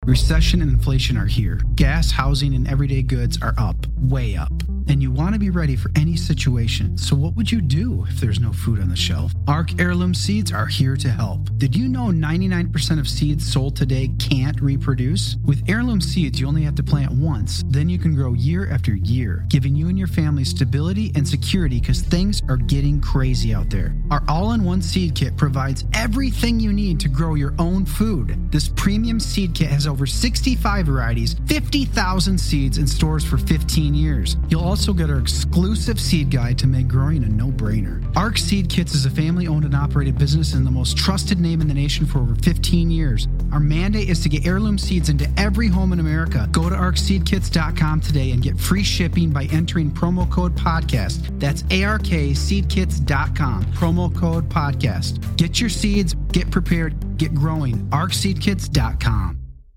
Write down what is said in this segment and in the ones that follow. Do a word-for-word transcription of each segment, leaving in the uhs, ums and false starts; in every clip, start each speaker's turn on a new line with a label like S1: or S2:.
S1: Recession and inflation are here. Gas, housing, and everyday goods are up, way up. And you want to be ready for any situation. So what would you do if there's no food on the shelf? Arc Heirloom Seeds are here to help. Did you know ninety-nine percent of seeds sold today can't reproduce? With Heirloom Seeds, you only have to plant once. Then you can grow year after year, giving you and your family stability and security because things are getting crazy out there. Our all-in-one seed kit provides everything you need to grow your own food. This premium seed kit has over sixty-five varieties, fifty thousand seeds in stores for fifteen years. You'll also get our exclusive seed guide to make growing a no-brainer. Arc Seed Kits is a family-owned and operated business and the most trusted name in the nation for over fifteen years. Our mandate is to get heirloom seeds into every home in America. Go to arc seed kits dot com today and get free shipping by entering promo code podcast. That's A R K seed kits dot com, promo code podcast. Get your seeds, get prepared, get growing. arc seed kits dot com.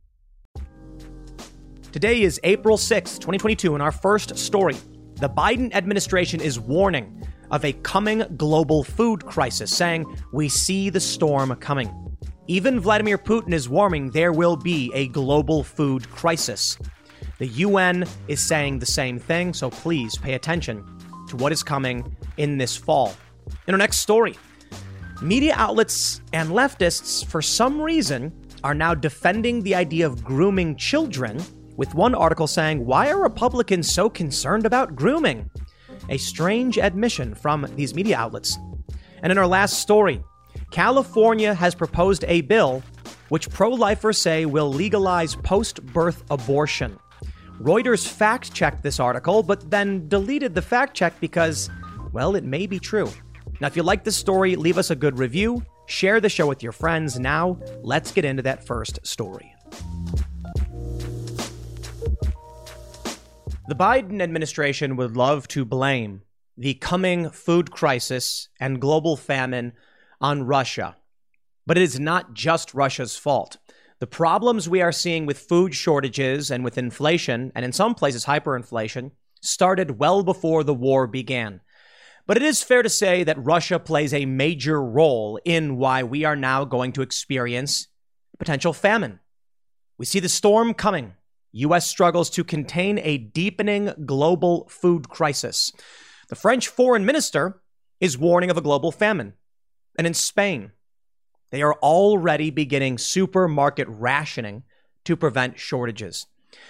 S2: Today is April sixth, twenty twenty-two, and our first story. The Biden administration is warning of a coming global food crisis, saying, "We see the storm coming." Even Vladimir Putin is warning there will be a global food crisis. The U N is saying the same thing, so please pay attention to what is coming in this fall. In our next story, media outlets and leftists, for some reason, are now defending the idea of grooming children, with one article saying, "Why are Republicans so concerned about grooming?" A strange admission from these media outlets. And in our last story, California has proposed a bill which pro-lifers say will legalize post-birth abortion. Reuters fact-checked this article, but then deleted the fact-check because, well, it may be true. Now, if you like this story, leave us a good review, share the show with your friends. Now, let's get into that first story. The Biden administration would love to blame the coming food crisis and global famine on Russia. But it is not just Russia's fault. The problems we are seeing with food shortages and with inflation, and in some places hyperinflation, started well before the war began. But it is fair to say that Russia plays a major role in why we are now going to experience potential famine. We see the storm coming. U S struggles to contain a deepening global food crisis. The French foreign minister is warning of a global famine. And in Spain, they are already beginning supermarket rationing to prevent shortages.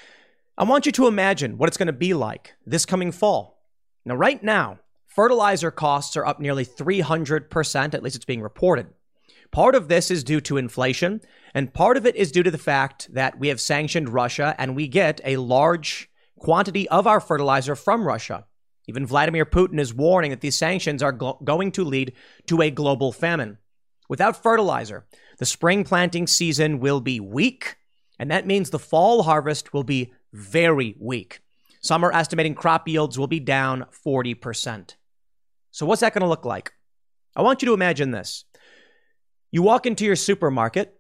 S2: I want you to imagine what it's going to be like this coming fall. Now, right now, fertilizer costs are up nearly three hundred percent, at least it's being reported. Part of this is due to inflation, and part of it is due to the fact that we have sanctioned Russia and we get a large quantity of our fertilizer from Russia. Even Vladimir Putin is warning that these sanctions are go- going to lead to a global famine. Without fertilizer, the spring planting season will be weak, and that means the fall harvest will be very weak. Some are estimating crop yields will be down forty percent. So what's that going to look like? I want you to imagine this. You walk into your supermarket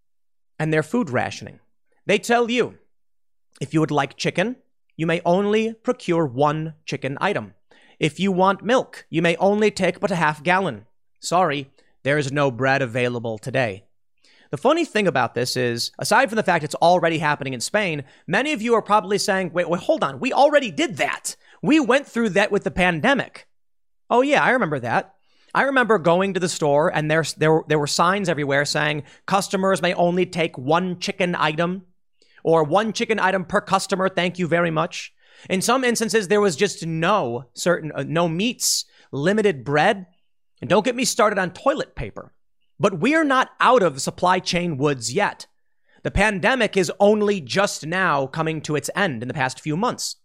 S2: and they're food rationing. They tell you, if you would like chicken, you may only procure one chicken item. If you want milk, you may only take but a half gallon. Sorry, there is no bread available today. The funny thing about this is, aside from the fact it's already happening in Spain, many of you are probably saying, wait, wait, hold on. We already did that. We went through that with the pandemic. Oh yeah, I remember that. I remember going to the store and there, there, there were signs everywhere saying customers may only take one chicken item or one chicken item per customer. Thank you very much. In some instances, there was just no certain, uh, no meats, limited bread. And don't get me started on toilet paper. But we're not out of the supply chain woods yet. The pandemic is only just now coming to its end in the past few months.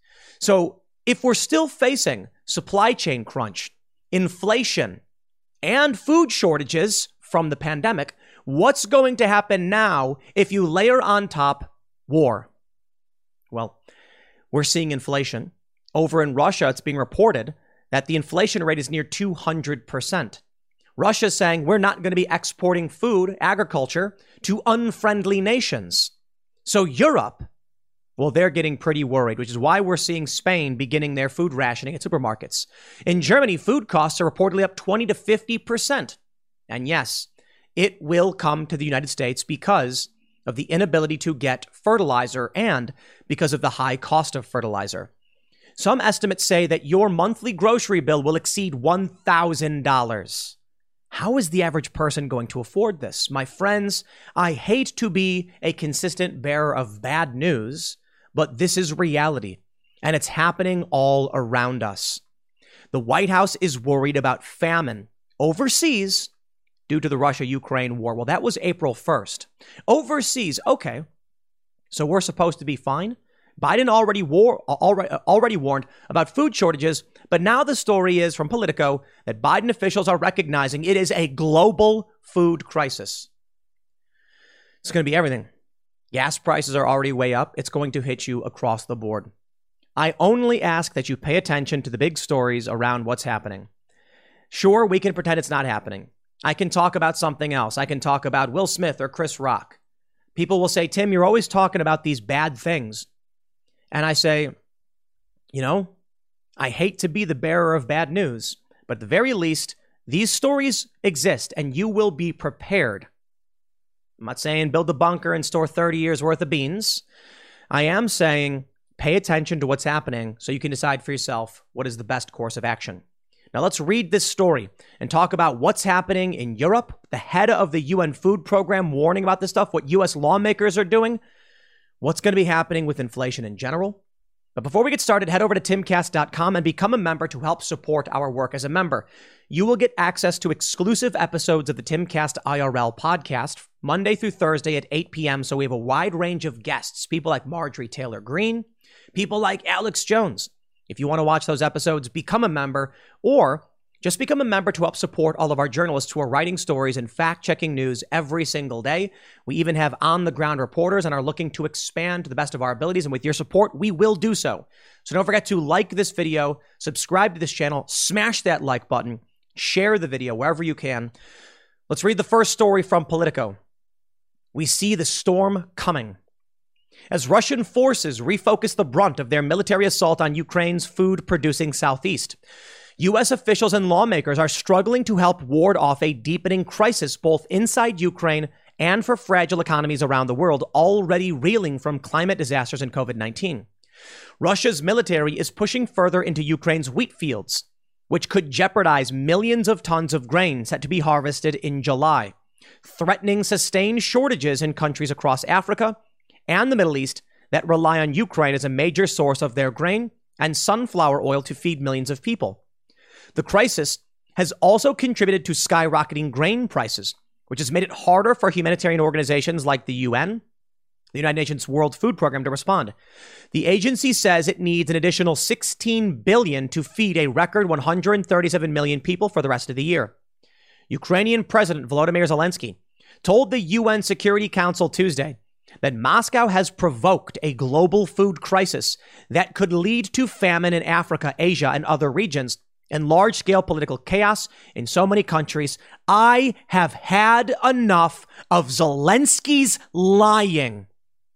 S2: So if we're still facing supply chain crunch, inflation, and food shortages from the pandemic, what's going to happen now if you layer on top war? Well, we're seeing inflation. Over in Russia, it's being reported that the inflation rate is near two hundred percent. Russia's saying we're not going to be exporting food, agriculture, to unfriendly nations. So Europe, well, they're getting pretty worried, which is why we're seeing Spain beginning their food rationing at supermarkets. In Germany, food costs are reportedly up twenty to fifty percent. And yes, it will come to the United States because of the inability to get fertilizer and because of the high cost of fertilizer. Some estimates say that your monthly grocery bill will exceed one thousand dollars. How is the average person going to afford this? My friends, I hate to be a consistent bearer of bad news, but this is reality, and it's happening all around us. The White House is worried about famine overseas due to the Russia-Ukraine war. Well, that was April first. Overseas, okay. So we're supposed to be fine? Biden already, war, already, already warned about food shortages, but now the story is from Politico that Biden officials are recognizing it is a global food crisis. It's going to be everything. Gas prices are already way up. It's going to hit you across the board. I only ask that you pay attention to the big stories around what's happening. Sure, we can pretend it's not happening. I can talk about something else. I can talk about Will Smith or Chris Rock. People will say, Tim, you're always talking about these bad things. And I say, you know, I hate to be the bearer of bad news, but at the very least, these stories exist and you will be prepared. I'm not saying build a bunker and store thirty years worth of beans. I am saying pay attention to what's happening so you can decide for yourself what is the best course of action. Now let's read this story and talk about what's happening in Europe, the head of the U N food program warning about this stuff, what U S lawmakers are doing, what's going to be happening with inflation in general. But before we get started, head over to timcast dot com and become a member to help support our work as a member. You will get access to exclusive episodes of the Timcast I R L podcast Monday through Thursday at eight p.m. So we have a wide range of guests, people like Marjorie Taylor Greene, people like Alex Jones. If you want to watch those episodes, become a member or just become a member to help support all of our journalists who are writing stories and fact-checking news every single day. We even have on-the-ground reporters and are looking to expand to the best of our abilities. And with your support, we will do so. So don't forget to like this video, subscribe to this channel, smash that like button, share the video wherever you can. Let's read the first story from Politico. We see the storm coming. As Russian forces refocus the brunt of their military assault on Ukraine's food-producing southeast, U S officials and lawmakers are struggling to help ward off a deepening crisis both inside Ukraine and for fragile economies around the world already reeling from climate disasters and covid nineteen. Russia's military is pushing further into Ukraine's wheat fields, which could jeopardize millions of tons of grain set to be harvested in July, threatening sustained shortages in countries across Africa and the Middle East that rely on Ukraine as a major source of their grain and sunflower oil to feed millions of people. The crisis has also contributed to skyrocketing grain prices, which has made it harder for humanitarian organizations like the U N, the United Nations World Food Program, to respond. The agency says it needs an additional sixteen billion dollars to feed a record one hundred thirty-seven million people for the rest of the year. Ukrainian President Volodymyr Zelensky told the U N Security Council Tuesday that Moscow has provoked a global food crisis that could lead to famine in Africa, Asia, and other regions, and large-scale political chaos in so many countries. I have had enough of Zelensky's lying.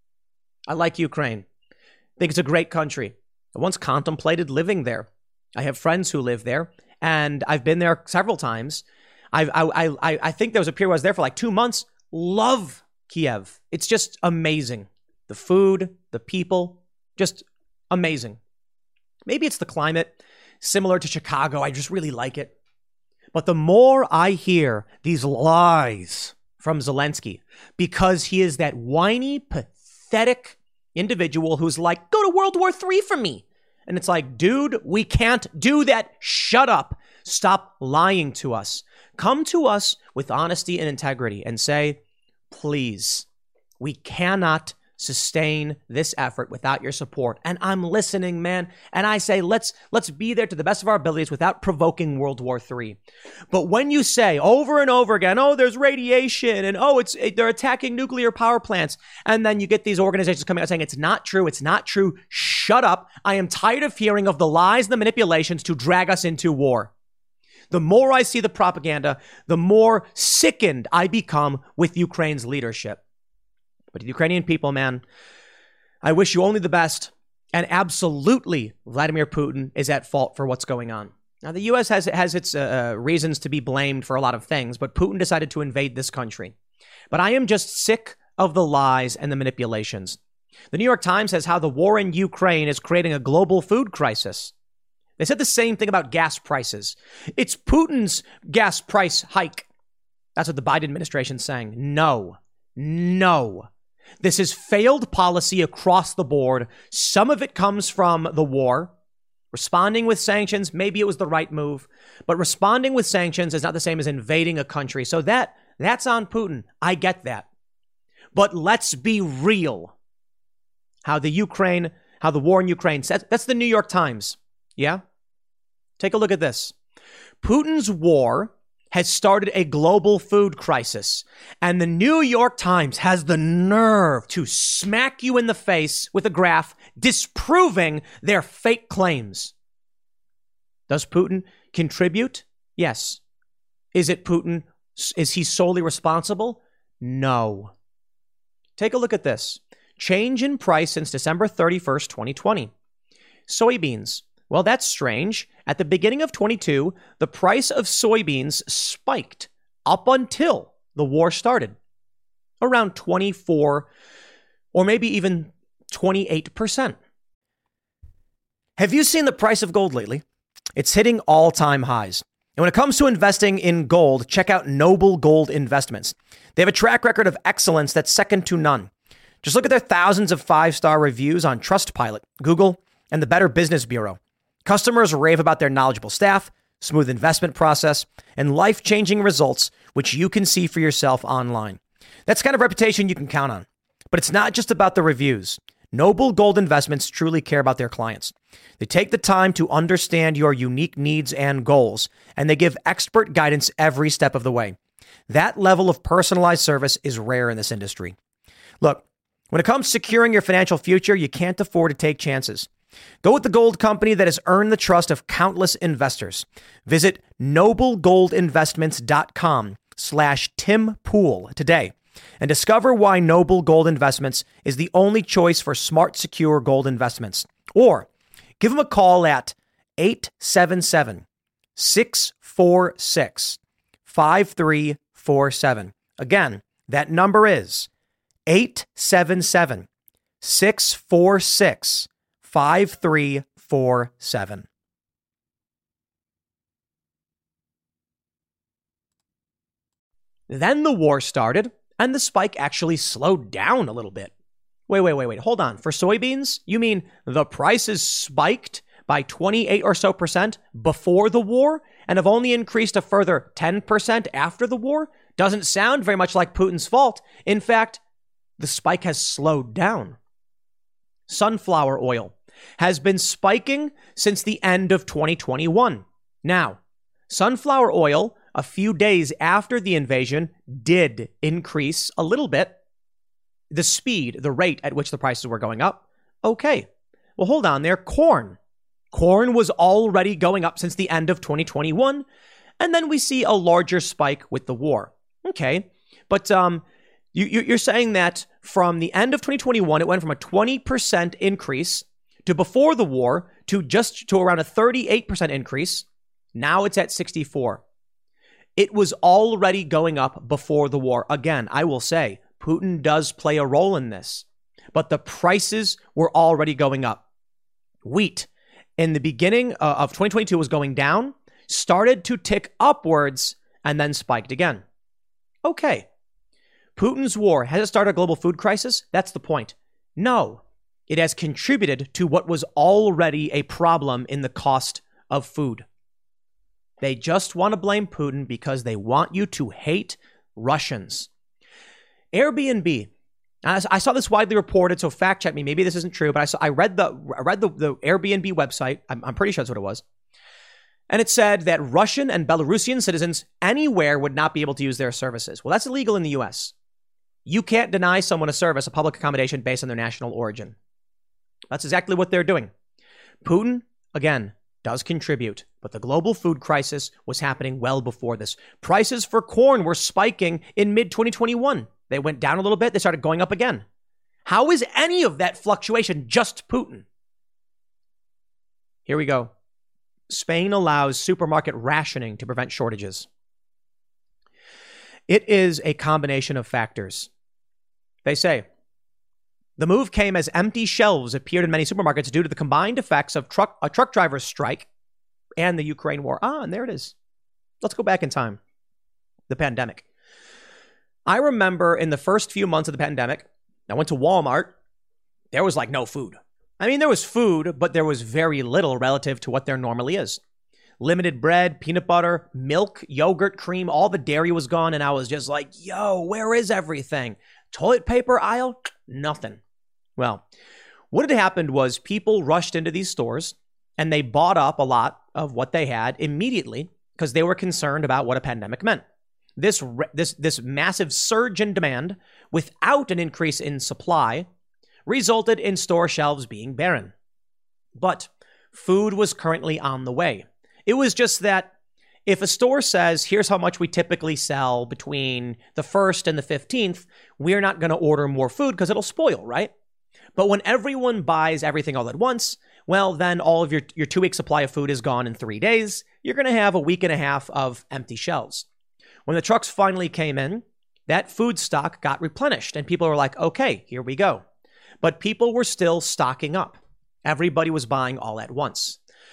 S2: I like Ukraine. I think it's a great country. I once contemplated living there. I have friends who live there, and I've been there several times. I I I I think there was a period where I was there for like two months. Love Kiev. It's just amazing. The food, the people, just amazing. Maybe it's the climate. Similar to Chicago, I just really like it. But the more I hear these lies from Zelensky, because he is that whiny, pathetic individual who's like, go to World War Three for me. And it's like, dude, we can't do that. Shut up. Stop lying to us. Come to us with honesty and integrity and say, please, we cannot sustain this effort without your support. And I'm listening, man. And I say, let's let's be there to the best of our abilities without provoking World War Three. But when you say over and over again, oh, there's radiation and oh, it's it, they're attacking nuclear power plants. And then you get these organizations coming out saying it's not true. It's not true. Shut up. I am tired of hearing of the lies and the manipulations to drag us into war. The more I see the propaganda, the more sickened I become with Ukraine's leadership. But the Ukrainian people, man, I wish you only the best. And absolutely, Vladimir Putin is at fault for what's going on. Now, the U S has, has its uh, reasons to be blamed for a lot of things, but Putin decided to invade this country. But I am just sick of the lies and the manipulations. The New York Times says how the war in Ukraine is creating a global food crisis. They said the same thing about gas prices. It's Putin's gas price hike. That's what the Biden administration is saying. No, no. This is failed policy across the board. Some of it comes from the war. Responding with sanctions, maybe it was the right move, but responding with sanctions is not the same as invading a country. So that that's on Putin. I get that. But let's be real. How the Ukraine, how the war in Ukraine, that's the New York Times. Yeah? Take a look at this. Putin's war has started a global food crisis, and the New York Times has the nerve to smack you in the face with a graph disproving their fake claims. Does Putin contribute? Yes. Is it Putin? Is he solely responsible? No. Take a look at this. Change in price since December thirty-first, twenty twenty. Soybeans. Well, that's strange. At the beginning of twenty-two, the price of soybeans spiked up until the war started. Around twenty-four or maybe even twenty-eight percent. Have you seen the price of gold lately? It's hitting all-time highs. And when it comes to investing in gold, check out Noble Gold Investments. They have a track record of excellence that's second to none. Just look at their thousands of five-star reviews on Trustpilot, Google, and the Better Business Bureau. Customers rave about their knowledgeable staff, smooth investment process, and life-changing results, which you can see for yourself online. That's the kind of reputation you can count on. But it's not just about the reviews. Noble Gold Investments truly care about their clients. They take the time to understand your unique needs and goals, and they give expert guidance every step of the way. That level of personalized service is rare in this industry. Look, when it comes to securing your financial future, you can't afford to take chances. Go with the gold company that has earned the trust of countless investors. Visit noblegoldinvestments.com slash Tim Pool today and discover why Noble Gold Investments is the only choice for smart, secure gold investments. Or give them a call at eight seven seven, six four six, five three four seven. Again, that number is eight seven seven, six four six, five three four seven. Then the war started, and the spike actually slowed down a little bit. Wait, wait, wait, wait. Hold on. For soybeans, you mean the prices spiked by twenty-eight or so percent before the war and have only increased a further ten percent after the war? Doesn't sound very much like Putin's fault. In fact, the spike has slowed down. Sunflower oil has been spiking since the end of twenty twenty-one. Now, sunflower oil, a few days after the invasion, did increase a little bit. The speed, the rate at which the prices were going up. Okay. Well, hold on there. Corn. Corn was already going up since the end of twenty twenty-one. And then we see a larger spike with the war. Okay. But um, you, you're saying that from the end of twenty twenty-one, it went from a twenty percent increase to before the war to just to around a thirty-eight percent increase. Now it's at sixty-four. It was already going up before the war. Again, I will say, Putin does play a role in this, but the prices were already going up. Wheat in the beginning of twenty twenty-two was going down, started to tick upwards, and then spiked again. Okay. Putin's war, has it started a global food crisis? That's the point. No, it has contributed to what was already a problem in the cost of food. They just want to blame Putin because they want you to hate Russians. Airbnb. I saw this widely reported, so fact check me. Maybe this isn't true, but I saw, I read the I read the, the Airbnb website. I'm, I'm pretty sure that's what it was. And it said that Russian and Belarusian citizens anywhere would not be able to use their services. Well, that's illegal in the U S. You can't deny someone a service, a public accommodation based on their national origin. That's exactly what they're doing. Putin, again, does contribute, but the global food crisis was happening well before this. Prices for corn were spiking in mid twenty twenty-one. They went down a little bit. They started going up again. How is any of that fluctuation just Putin? Here we go. Spain allows supermarket rationing to prevent shortages. It is a combination of factors. They say, the move came as empty shelves appeared in many supermarkets due to the combined effects of truck a truck driver's strike and the Ukraine war. Ah, and there it is. Let's go back in time. The pandemic. I remember in the first few months of the pandemic, I went to Walmart. There was like no food. I mean, there was food, but there was very little relative to what there normally is. Limited bread, peanut butter, milk, yogurt, cream, all the dairy was gone. And I was just like, yo, where is everything? Toilet paper aisle? Nothing. Well, what had happened was people rushed into these stores and they bought up a lot of what they had immediately because they were concerned about what a pandemic meant. This, this, this massive surge in demand without an increase in supply resulted in store shelves being barren. But food was currently on the way. It was just that if a store says, here's how much we typically sell between the first and the fifteenth, we're not going to order more food because it'll spoil, right? But when everyone buys everything all at once, well, then all of your, your two-week supply of food is gone in three days. You're going to have a week and a half of empty shelves. When the trucks finally came in, that food stock got replenished and people were like, okay, here we go. But people were still stocking up. Everybody was buying all at once.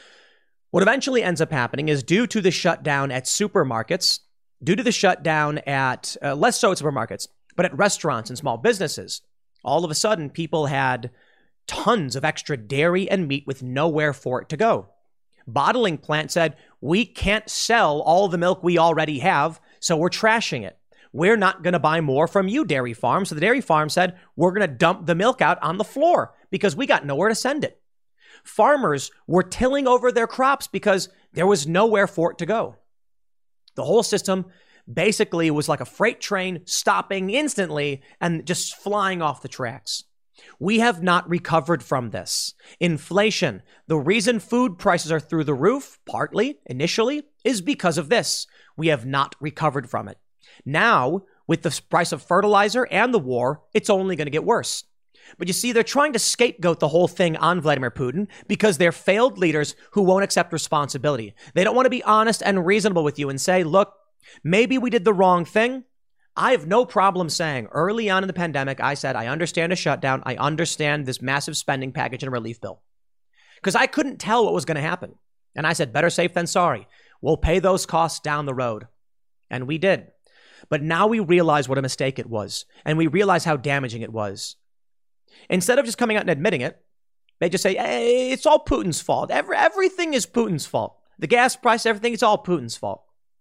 S2: What eventually ends up happening is due to the shutdown at supermarkets, due to the shutdown at, uh, less so at supermarkets, but at restaurants and small businesses, all of a sudden people had tons of extra dairy and meat with nowhere for it to go. Bottling plant said, we can't sell all the milk we already have, so we're trashing it. We're not going to buy more from you, dairy farm. So the dairy farm said, we're going to dump the milk out on the floor because we got nowhere to send it. Farmers were tilling over their crops because there was nowhere for it to go. The whole system basically was like a freight train stopping instantly and just flying off the tracks. We have not recovered from this. Inflation, the reason food prices are through the roof, partly, initially, is because of this. We have not recovered from it. Now, with the price of fertilizer and the war, it's only going to get worse. But you see, they're trying to scapegoat the whole thing on Vladimir Putin because they're failed leaders who won't accept responsibility. They don't want to be honest and reasonable with you and say, look, maybe we did the wrong thing. I have no problem saying early on in the pandemic, I said, I understand a shutdown. I understand this massive spending package and a relief bill because I couldn't tell what was going to happen. And I said, better safe than sorry. We'll pay those costs down the road. And we did. But now we realize what a mistake it was. And we realize how damaging it was. Instead of just coming out and admitting it, they just say, hey, it's all Putin's fault. Every, everything is Putin's fault. The gas price, everything, it's all Putin's fault.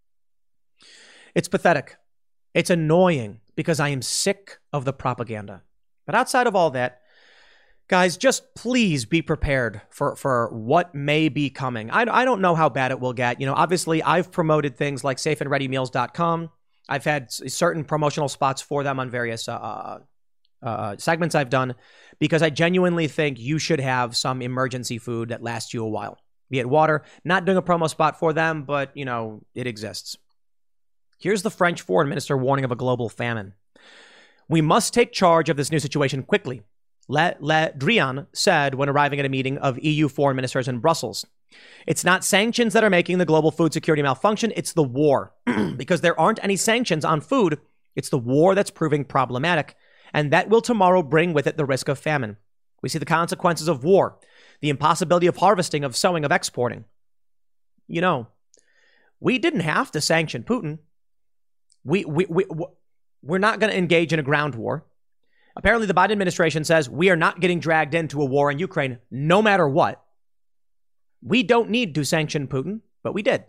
S2: It's pathetic. It's annoying because I am sick of the propaganda. But outside of all that, guys, just please be prepared for, for what may be coming. I, I don't know how bad it will get. You know, obviously, I've promoted things like safe and ready meals dot com. I've had certain promotional spots for them on various uh, uh, segments I've done because I genuinely think you should have some emergency food that lasts you a while. Be it water. Not doing a promo spot for them, but, you know, it exists. Here's the French foreign minister warning of a global famine. We must take charge of this new situation quickly, Le, Le Drian said when arriving at a meeting of E U foreign ministers in Brussels. It's not sanctions that are making the global food security malfunction. It's the war. Because there aren't any sanctions on food. It's the war that's proving problematic. And that will tomorrow bring with it the risk of famine. We see the consequences of war, the impossibility of harvesting, of sowing, of exporting. You know, we didn't have to sanction Putin. We, we, we, we're not going to engage in a ground war. Apparently, the Biden administration says we are not getting dragged into a war in Ukraine, no matter what. We don't need to sanction Putin, but we did.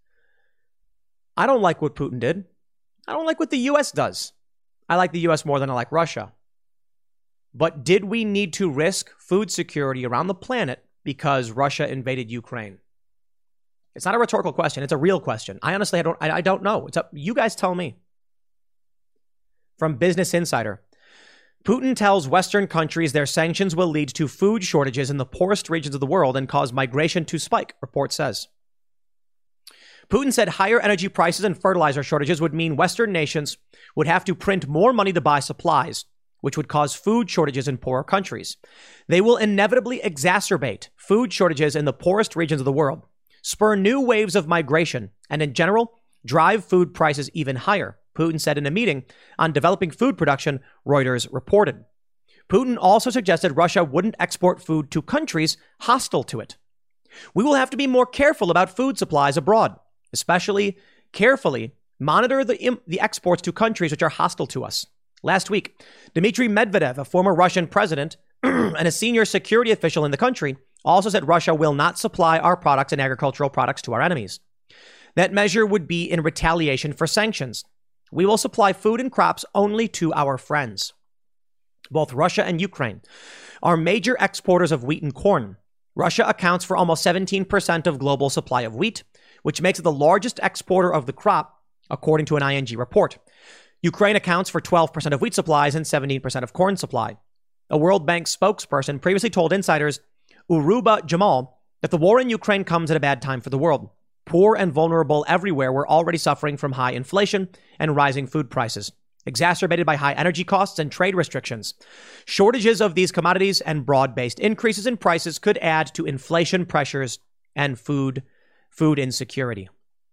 S2: I don't like what Putin did. I don't like what the U S does. I like the U S more than I like Russia. But did we need to risk food security around the planet because Russia invaded Ukraine? It's not a rhetorical question. It's a real question. I honestly I don't I, I don't know. It's up. You guys tell me. From Business Insider. Putin tells Western countries their sanctions will lead to food shortages in the poorest regions of the world and cause migration to spike, report says. Putin said higher energy prices and fertilizer shortages would mean Western nations would have to print more money to buy supplies, which would cause food shortages in poorer countries. They will inevitably exacerbate food shortages in the poorest regions of the world, spur new waves of migration, and in general, drive food prices even higher, Putin said in a meeting on developing food production, Reuters reported. Putin also suggested Russia wouldn't export food to countries hostile to it. We will have to be more careful about food supplies abroad, especially carefully monitor the, the exports to countries which are hostile to us. Last week, Dmitry Medvedev, a former Russian president and a senior security official in the country, also said Russia will not supply our products and agricultural products to our enemies. That measure would be in retaliation for sanctions. We will supply food and crops only to our friends. Both Russia and Ukraine are major exporters of wheat and corn. Russia accounts for almost seventeen percent of global supply of wheat, which makes it the largest exporter of the crop, according to an I N G report. Ukraine accounts for twelve percent of wheat supplies and seventeen percent of corn supply. A World Bank spokesperson previously told insiders Uruba Jamal that the war in Ukraine comes at a bad time for the world. Poor and vulnerable everywhere were already suffering from high inflation and rising food prices, exacerbated by high energy costs and trade restrictions. Shortages of these commodities and broad-based increases in prices could add to inflation pressures and food, food insecurity.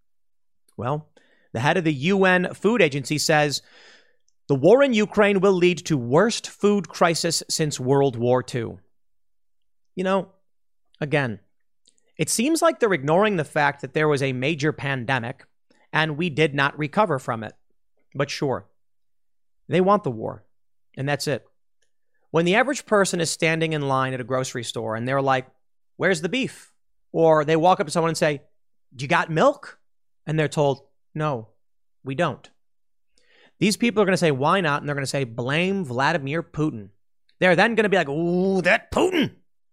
S2: Well, the head of the U N Food Agency says the war in Ukraine will lead to worst food crisis since World War Two. You know, again, it seems like they're ignoring the fact that there was a major pandemic and we did not recover from it. But sure, they want the war, and that's it. When the average person is standing in line at a grocery store and they're like, where's the beef? Or they walk up to someone and say, do you got milk? And they're told, no, we don't. These people are going to say, why not? And they're going to say, blame Vladimir Putin. They're then going to be like, ooh, that Putin.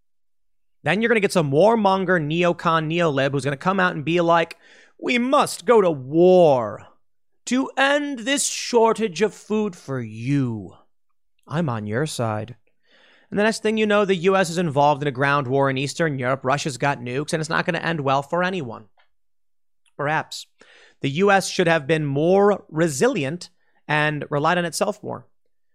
S2: Then you're going to get some warmonger neocon neolib who's going to come out and be like, we must go to war to end this shortage of food for you. I'm on your side. And the next thing you know, the U S is involved in a ground war in Eastern Europe. Russia's got nukes, and it's not going to end well for anyone. Perhaps the U S should have been more resilient and relied on itself more.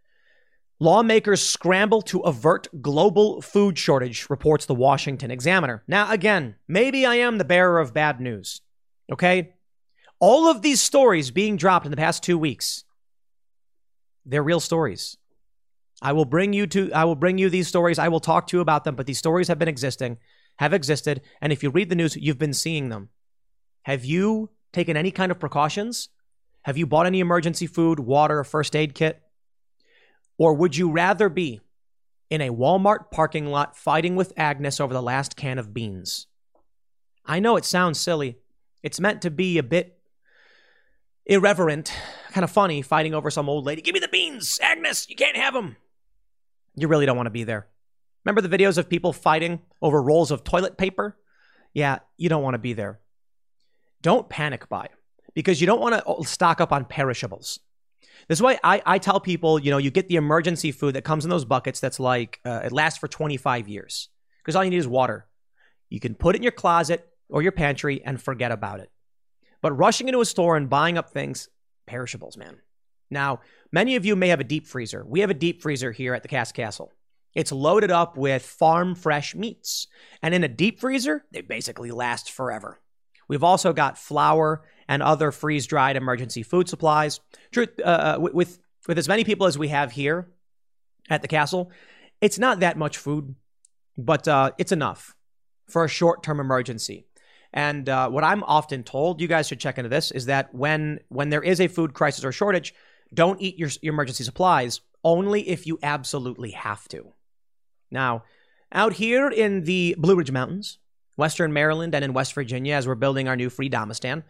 S2: Lawmakers scramble to avert global food shortage, reports the Washington Examiner. Now, again, maybe I am the bearer of bad news, okay? All of these stories being dropped in the past two weeks, they're real stories. I will bring you to, I will bring you these stories. I will talk to you about them, but these stories have been existing, have existed, and if you read the news, you've been seeing them. Have you taken any kind of precautions? Have you bought any emergency food, water, a first aid kit? Or would you rather be in a Walmart parking lot fighting with Agnes over the last can of beans? I know it sounds silly. It's meant to be a bit irreverent, kind of funny, fighting over some old lady. Give me the beans, Agnes, you can't have them. You really don't want to be there. Remember the videos of people fighting over rolls of toilet paper? Yeah, you don't want to be there. Don't panic buy, because you don't want to stock up on perishables. This is why I, I tell people, you know, you get the emergency food that comes in those buckets that's like, uh, it lasts for twenty-five years. Because all you need is water. You can put it in your closet or your pantry and forget about it. But rushing into a store and buying up things, perishables, man. Now, many of you may have a deep freezer. We have a deep freezer here at the Cass Castle. It's loaded up with farm fresh meats. And in a deep freezer, they basically last forever. We've also got flour and other freeze-dried emergency food supplies. Truth, uh, with, with as many people as we have here at the castle, it's not that much food, but uh, it's enough for a short-term emergency. And uh, what I'm often told, you guys should check into this, is that when when there is a food crisis or shortage, don't eat your, your emergency supplies, only if you absolutely have to. Now, out here in the Blue Ridge Mountains, Western Maryland, and in West Virginia, as we're building our new Freedomistan,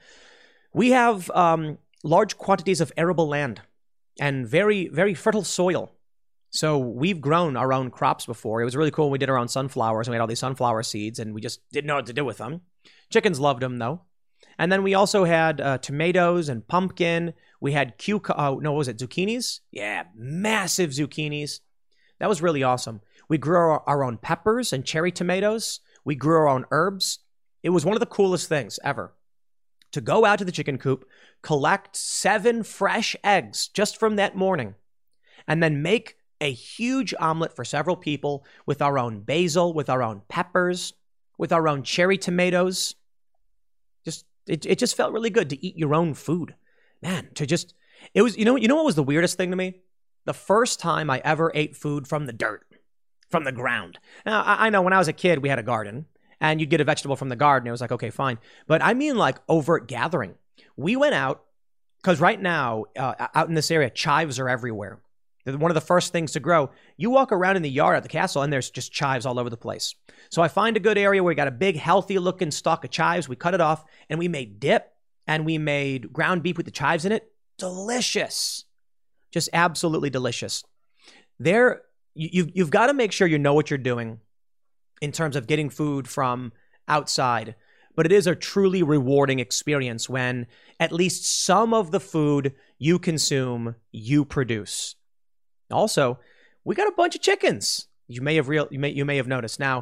S2: we have um, large quantities of arable land and very, very fertile soil. So we've grown our own crops before. It was really cool when we did our own sunflowers and we had all these sunflower seeds and we just didn't know what to do with them. Chickens loved them, though. And then we also had uh, tomatoes and pumpkin. We had cuc- oh, no, what was it? Zucchinis? Yeah, massive zucchinis. That was really awesome. We grew our, our own peppers and cherry tomatoes. We grew our own herbs. It was one of the coolest things ever to go out to the chicken coop, collect seven fresh eggs just from that morning, and then make a huge omelet for several people with our own basil, with our own peppers, with our own cherry tomatoes. Just it, it just felt really good to eat your own food. Man, to just, It was, you know, you know what was the weirdest thing to me? The first time I ever ate food from the dirt, from the ground. Now, I, I know when I was a kid, we had a garden and you'd get a vegetable from the garden. It was like, okay, fine. But I mean like overt gathering. We went out because right now uh, out in this area, chives are everywhere. They're one of the first things to grow. You walk around in the yard at the castle and there's just chives all over the place. So I find a good area where we got a big, healthy looking stalk of chives. We cut it off and we made dip and we made ground beef with the chives in it. Delicious. Just absolutely delicious. There, you, you've got to make sure you know what you're doing in terms of getting food from outside. But it is a truly rewarding experience when at least some of the food you consume, you produce. Also, we got a bunch of chickens. You may have real, you may, you may have noticed. Now,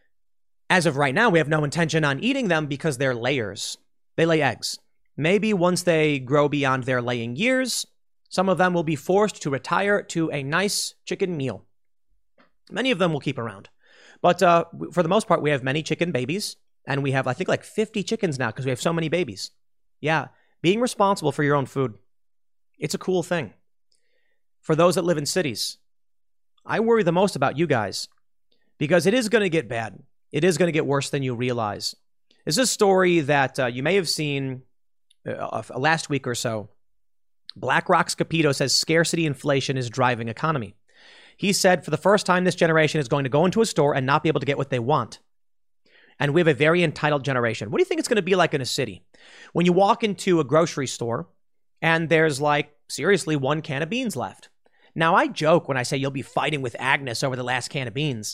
S2: as of right now, we have no intention on eating them because they're layers. They lay eggs. Maybe once they grow beyond their laying years, some of them will be forced to retire to a nice chicken meal. Many of them will keep around. But uh, for the most part, we have many chicken babies. And we have, I think, like fifty chickens now because we have so many babies. Yeah, being responsible for your own food, it's a cool thing. For those that live in cities, I worry the most about you guys because it is going to get bad. It is going to get worse than you realize. This is a story that uh, you may have seen uh, last week or so. BlackRock Scapito says scarcity inflation is driving economy. He said for the first time, this generation is going to go into a store and not be able to get what they want. And we have a very entitled generation. What do you think it's going to be like in a city? When you walk into a grocery store and there's like, seriously, one can of beans left. Now, I joke when I say you'll be fighting with Agnes over the last can of beans.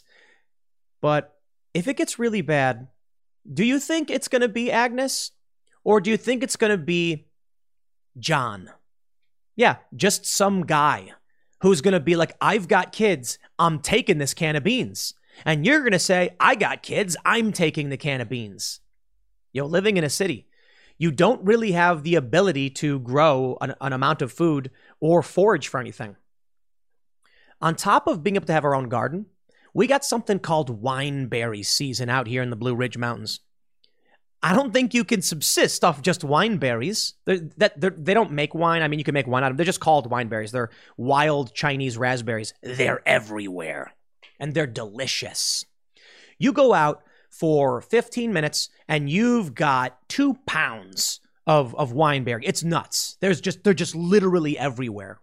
S2: But if it gets really bad, do you think it's going to be Agnes? Or do you think it's going to be John? Yeah, just some guy who's going to be like, I've got kids. I'm taking this can of beans. And you're going to say, I got kids. I'm taking the can of beans. You know, living in a city, you don't really have the ability to grow an, an amount of food or forage for anything. On top of being able to have our own garden, we got something called wineberry season out here in the Blue Ridge Mountains. I don't think you can subsist off just wineberries. They're, that they're, they don't make wine. I mean, you can make wine out of them. They're just called wineberries. They're wild Chinese raspberries. They're everywhere. And they're delicious. You go out for fifteen minutes and you've got two pounds of, of wineberry. It's nuts. There's just, they're just literally everywhere.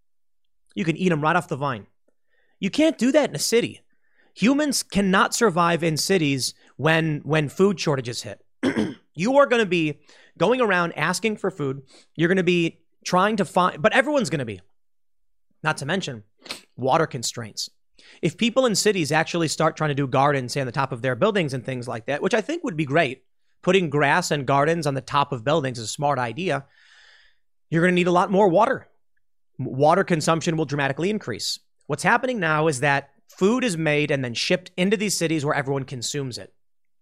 S2: You can eat them right off the vine. You can't do that in a city. Humans cannot survive in cities when, when food shortages hit. You are going to be going around asking for food. You're going to be trying to find, but everyone's going to be. Not to mention water constraints. If people in cities actually start trying to do gardens, say, on the top of their buildings and things like that, which I think would be great, putting grass and gardens on the top of buildings is a smart idea, you're going to need a lot more water. Water consumption will dramatically increase. What's happening now is that food is made and then shipped into these cities where everyone consumes it.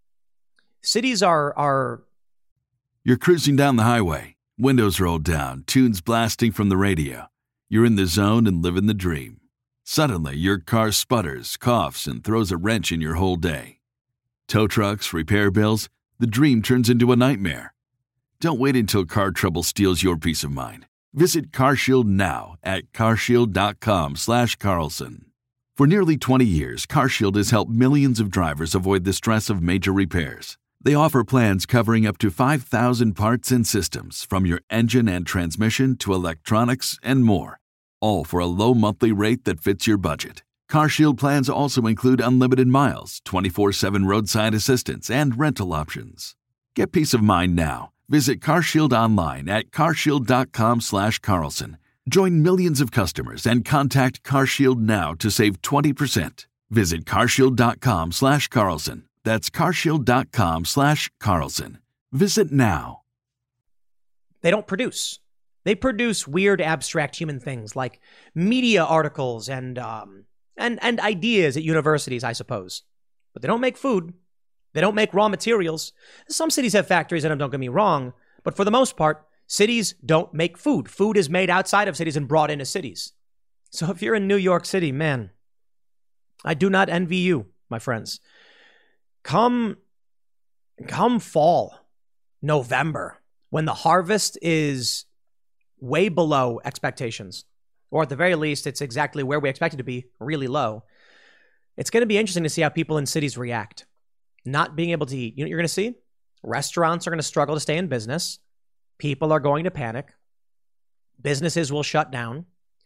S2: Cities are, are...
S3: You're cruising down the highway, windows rolled down, tunes blasting from the radio. You're in the zone and living the dream. Suddenly, your car sputters, coughs, and throws a wrench in your whole day. Tow trucks, repair bills, the dream turns into a nightmare. Don't wait until car trouble steals your peace of mind. Visit CarShield now at carshield.com slash Carlson. For nearly twenty years, CarShield has helped millions of drivers avoid the stress of major repairs. They offer plans covering up to five thousand parts and systems, from your engine and transmission to electronics and more, all for a low monthly rate that fits your budget. CarShield plans also include unlimited miles, twenty-four seven roadside assistance, and rental options. Get peace of mind now. Visit CarShield online at carshield.com slash Carlson. Join millions of customers and contact CarShield now to save twenty percent. Visit carshield.com slash Carlson. That's carshield.com slash Carlson. Visit now.
S2: They don't produce. They produce weird, abstract human things like media articles and um and and ideas at universities, I suppose. But they don't make food. They don't make raw materials. Some cities have factories in them, don't get me wrong. But for the most part, cities don't make food. Food is made outside of cities and brought into cities. So if you're in New York City, man, I do not envy you, my friends. Come, come fall, November, when the harvest is way below expectations, or at the very least, it's exactly where we expect it to be, really low. It's going to be interesting to see how people in cities react. Not being able to eat. You know what you're going to see? Restaurants are going to struggle to stay in business. People are going to panic. Businesses will shut down.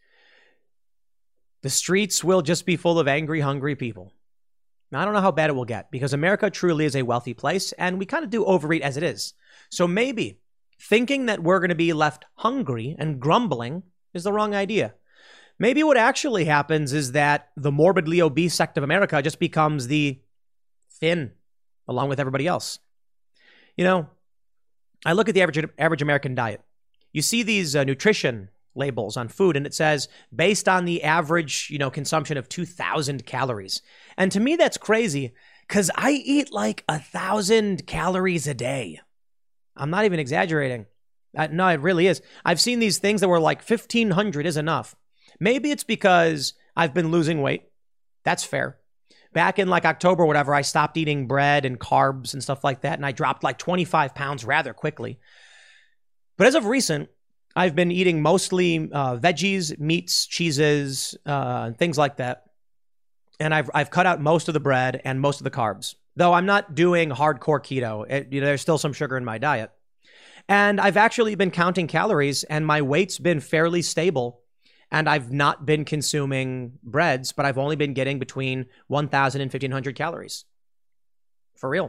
S2: The streets will just be full of angry, hungry people. Now, I don't know how bad it will get because America truly is a wealthy place and we kind of do overeat as it is. So maybe thinking that we're going to be left hungry and grumbling is the wrong idea. Maybe what actually happens is that the morbidly obese sect of America just becomes the thin along with everybody else. You know, I look at the average average American diet. You see these uh, nutrition labels on food and it says based on the average, you know, consumption of two thousand calories. And to me, that's crazy because I eat like a thousand calories a day. I'm not even exaggerating. Uh, no, it really is. I've seen these things that were like fifteen hundred is enough. Maybe it's because I've been losing weight. That's fair. Back in like October or whatever, I stopped eating bread and carbs and stuff like that. And I dropped like twenty-five pounds rather quickly. But as of recent, I've been eating mostly uh, veggies, meats, cheeses, uh, things like that. And I've I've cut out most of the bread and most of the carbs. Though I'm not doing hardcore keto. It, you know, there's still some sugar in my diet. And I've actually been counting calories and my weight's been fairly stable. And I've not been consuming breads, but I've only been getting between one thousand and fifteen hundred calories. For real.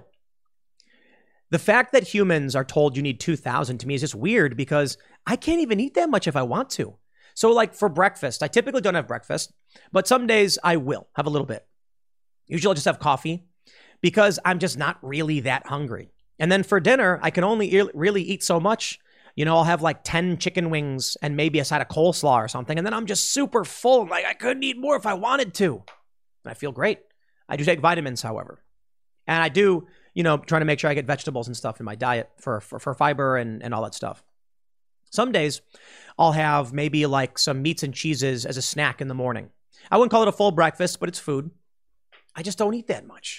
S2: The fact that humans are told you need two thousand to me is just weird because I can't even eat that much if I want to. So like for breakfast, I typically don't have breakfast, but some days I will have a little bit. Usually I'll just have coffee because I'm just not really that hungry. And then for dinner, I can only e- really eat so much. You know, I'll have like ten chicken wings and maybe a side of coleslaw or something. And then I'm just super full. Like I couldn't eat more if I wanted to. And I feel great. I do take vitamins, however. And I do, you know, trying to make sure I get vegetables and stuff in my diet for, for, for fiber and, and all that stuff. Some days I'll have maybe like some meats and cheeses as a snack in the morning. I wouldn't call it a full breakfast, but it's food. I just don't eat that much.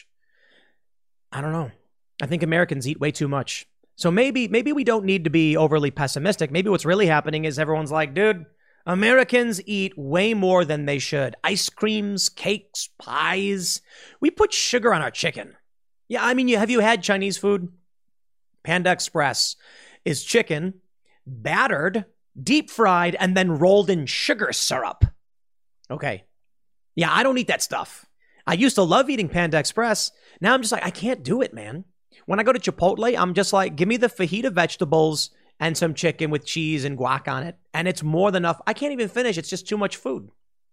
S2: I don't know. I think Americans eat way too much. So maybe maybe we don't need to be overly pessimistic. Maybe what's really happening is everyone's like, dude, Americans eat way more than they should. Ice creams, cakes, pies. We put sugar on our chicken. Yeah, I mean, you, have you had Chinese food? Panda Express is chicken, battered, deep fried, and then rolled in sugar syrup. Okay. Yeah, I don't eat that stuff. I used to love eating Panda Express. Now I'm just like, I can't do it, man. When I go to Chipotle, I'm just like, give me the fajita vegetables and some chicken with cheese and guac on it. And it's more than enough. I can't even finish. It's just too much food.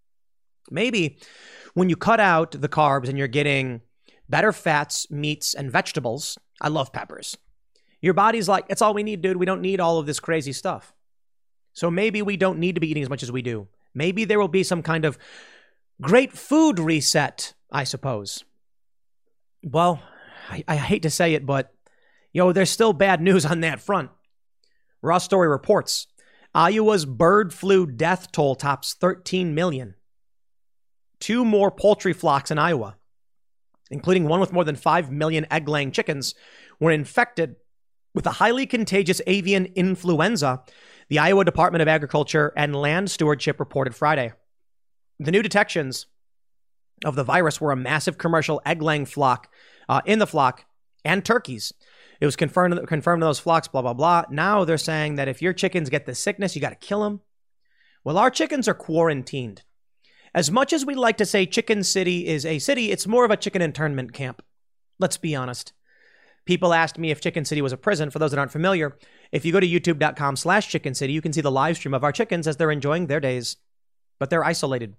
S2: Maybe when you cut out the carbs and you're getting better fats, meats, and vegetables, I love peppers. Your body's like, it's all we need, dude. We don't need all of this crazy stuff. So maybe we don't need to be eating as much as we do. Maybe there will be some kind of great food reset, I suppose. Well, I, I hate to say it, but, yo, there's still bad news on that front. Raw Story reports Iowa's bird flu death toll tops thirteen million. Two more poultry flocks in Iowa, including one with more than five million egg-laying chickens, were infected with a highly contagious avian influenza, the Iowa Department of Agriculture and Land Stewardship reported Friday. The new detections of the virus were a massive commercial egg-laying flock uh, in the flock and turkeys. It was confirmed, confirmed in those flocks, blah, blah, blah. Now they're saying that if your chickens get the sickness, you got to kill them. Well, our chickens are quarantined. As much as we like to say Chicken City is a city, it's more of a chicken internment camp. Let's be honest. People asked me if Chicken City was a prison. For those that aren't familiar, if you go to youtube.com slash Chicken City, you can see the live stream of our chickens as they're enjoying their days. But they're isolated.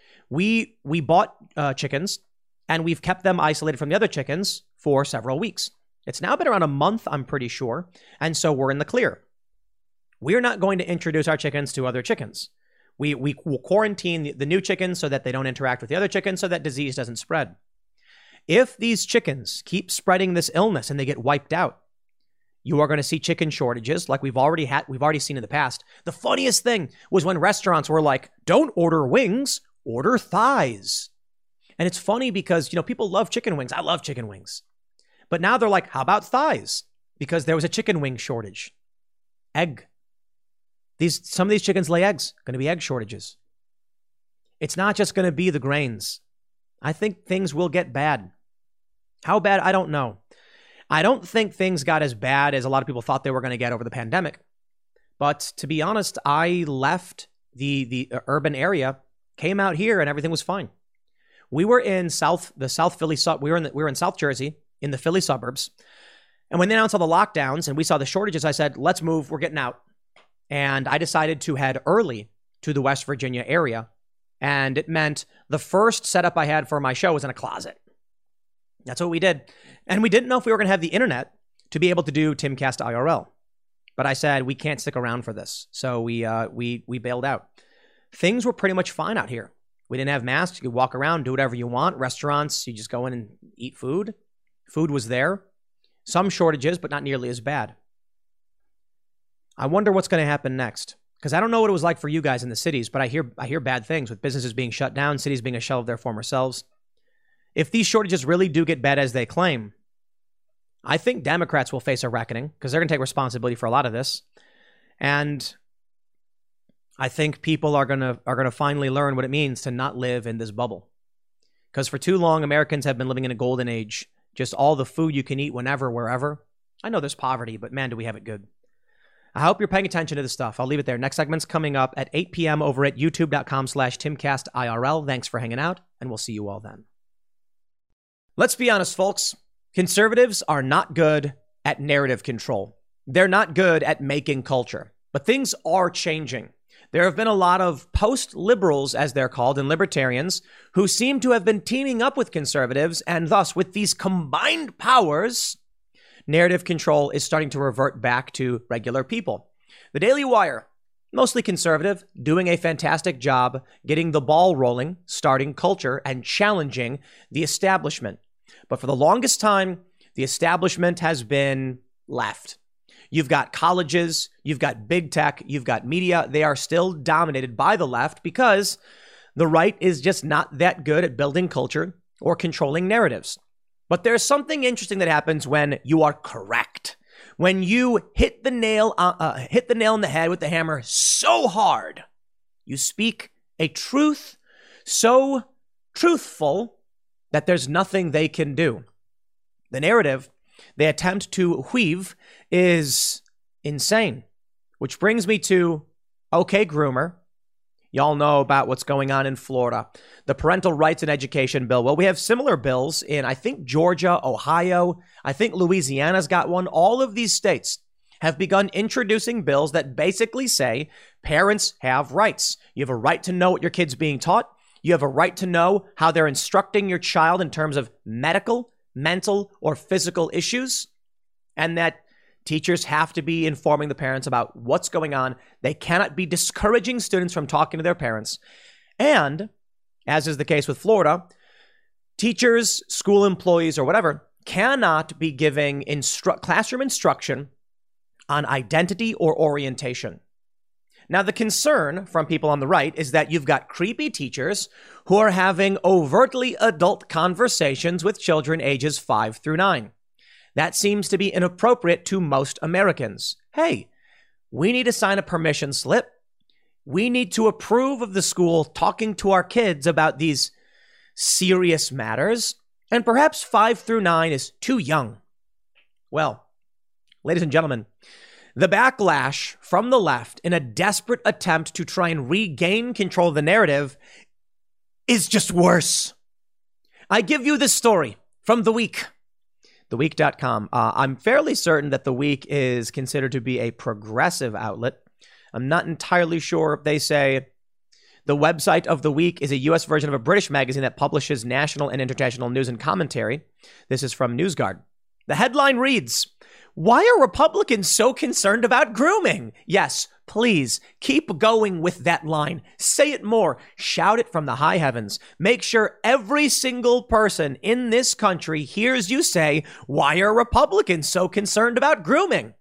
S2: We we bought uh, chickens, and we've kept them isolated from the other chickens for several weeks. It's now been around a month, I'm pretty sure, and so we're in the clear. We're not going to introduce our chickens to other chickens. We we will quarantine the, the new chickens so that they don't interact with the other chickens so that disease doesn't spread. If these chickens keep spreading this illness and they get wiped out, you are going to see chicken shortages like we've already had, we've already seen in the past. The funniest thing was when restaurants were like, don't order wings, order thighs. And it's funny because, you know, people love chicken wings. I love chicken wings. But now they're like, how about thighs? Because there was a chicken wing shortage. Egg. These some of these chickens lay eggs. Going to be egg shortages. It's not just going to be the grains. I think things will get bad. How bad? I don't know. I don't think things got as bad as a lot of people thought they were going to get over the pandemic. But to be honest, I left the the urban area, came out here, and everything was fine. We were in South the South Philly sub. We were in the, we were in South Jersey in the Philly suburbs, and when they announced all the lockdowns and we saw the shortages, I said, "Let's move. We're getting out." And I decided to head early to the West Virginia area, and it meant the first setup I had for my show was in a closet. That's what we did, and we didn't know if we were going to have the internet to be able to do Timcast I R L. But I said, we can't stick around for this. So we uh, we we bailed out. Things were pretty much fine out here. We didn't have masks. You could walk around, do whatever you want. Restaurants, you just go in and eat food. Food was there. Some shortages, but not nearly as bad. I wonder what's going to happen next. Because I don't know what it was like for you guys in the cities, but I hear I hear bad things with businesses being shut down, cities being a shell of their former selves. If these shortages really do get bad as they claim, I think Democrats will face a reckoning because they're going to take responsibility for a lot of this. And I think people are going to are going to finally learn what it means to not live in this bubble. Because for too long, Americans have been living in a golden age. Just all the food you can eat whenever, wherever. I know there's poverty, but man, do we have it good. I hope you're paying attention to this stuff. I'll leave it there. Next segment's coming up at eight p.m. over at youtube.com slash timcastirl. Thanks for hanging out, and we'll see you all then. Let's be honest, folks. Conservatives are not good at narrative control. They're not good at making culture. But things are changing. There have been a lot of post-liberals, as they're called, and libertarians, who seem to have been teaming up with conservatives, and thus, with these combined powers, narrative control is starting to revert back to regular people. The Daily Wire, mostly conservative, doing a fantastic job getting the ball rolling, starting culture, and challenging the establishment. But for the longest time, the establishment has been left. You've got colleges, you've got big tech, you've got media. They are still dominated by the left because the right is just not that good at building culture or controlling narratives. But there's something interesting that happens when you are correct. When you hit the nail, uh, uh, hit the nail on the head with the hammer so hard, you speak a truth so truthful that there's nothing they can do. The narrative they attempt to weave is insane, which brings me to OK Groomer. Y'all know about what's going on in Florida. The parental rights and education bill. Well, we have similar bills in, I think, Georgia, Ohio. I think Louisiana's got one. All of these states have begun introducing bills that basically say parents have rights. You have a right to know what your kid's being taught. You have a right to know how they're instructing your child in terms of medical, mental, or physical issues. And that teachers have to be informing the parents about what's going on. They cannot be discouraging students from talking to their parents. And, as is the case with Florida, teachers, school employees, or whatever, cannot be giving instru- classroom instruction on identity or orientation. Now, the concern from people on the right is that you've got creepy teachers who are having overtly adult conversations with children ages five through nine. That seems to be inappropriate to most Americans. Hey, we need to sign a permission slip. We need to approve of the school talking to our kids about these serious matters. And perhaps five through nine is too young. Well, ladies and gentlemen, the backlash from the left in a desperate attempt to try and regain control of the narrative is just worse. I give you this story from The Week. The Week dot com. Uh, I'm fairly certain that The Week is considered to be a progressive outlet. I'm not entirely sure if they say the website of The Week is a U S version of a British magazine that publishes national and international news and commentary. This is from NewsGuard. The headline reads, "Why are Republicans so concerned about grooming?" Yes, please keep going with that line. Say it more. Shout it from the high heavens. Make sure every single person in this country hears you say, "Why are Republicans so concerned about grooming?"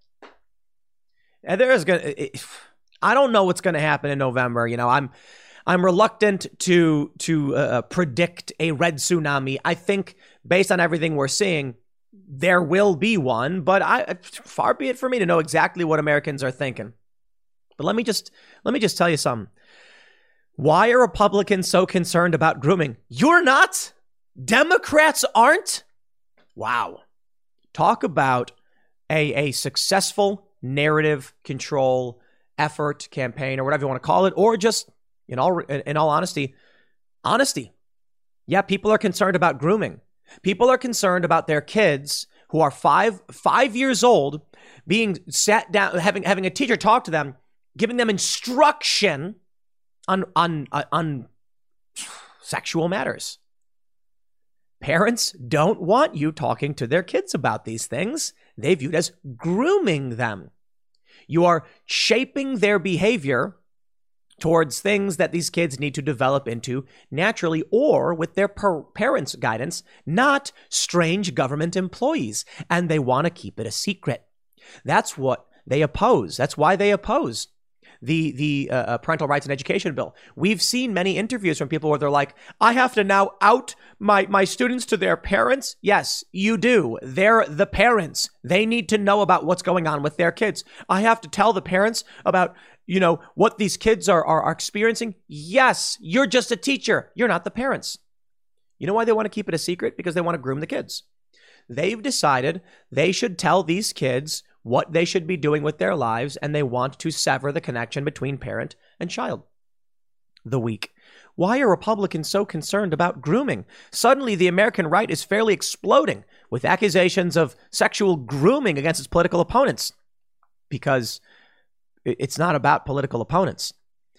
S2: And there's gonna, I don't know what's going to happen in November. You know, I'm, I'm reluctant to to uh, predict a red tsunami. I think based on everything we're seeing, there will be one, but I, far be it for me to know exactly what Americans are thinking. But let me just let me just tell you something. Why are Republicans so concerned about grooming? You're not. Democrats aren't. Wow. Talk about a, a successful narrative control effort, campaign, or whatever you want to call it, or just, in all in all honesty, honesty. Yeah, people are concerned about grooming. People are concerned about their kids who are five five years old being sat down, having having a teacher talk to them, giving them instruction on on on sexual matters. Parents don't want you talking to their kids about these things. They view it as grooming them. You are shaping their behavior towards things that these kids need to develop into naturally or with their per- parents' guidance, not strange government employees. And they want to keep it a secret. That's what they oppose. That's why they oppose the the uh, Parental Rights and Education Bill. We've seen many interviews from people where they're like, I have to now out my, my students to their parents. Yes, you do. They're the parents. They need to know about what's going on with their kids. I have to tell the parents about, you know, what these kids are, are, are experiencing. Yes, you're just a teacher. You're not the parents. You know why they want to keep it a secret? Because they want to groom the kids. They've decided they should tell these kids what they should be doing with their lives, and they want to sever the connection between parent and child. The week. Why are Republicans so concerned about grooming? Suddenly, the American right is fairly exploding with accusations of sexual grooming against its political opponents. Because it's not about political opponents.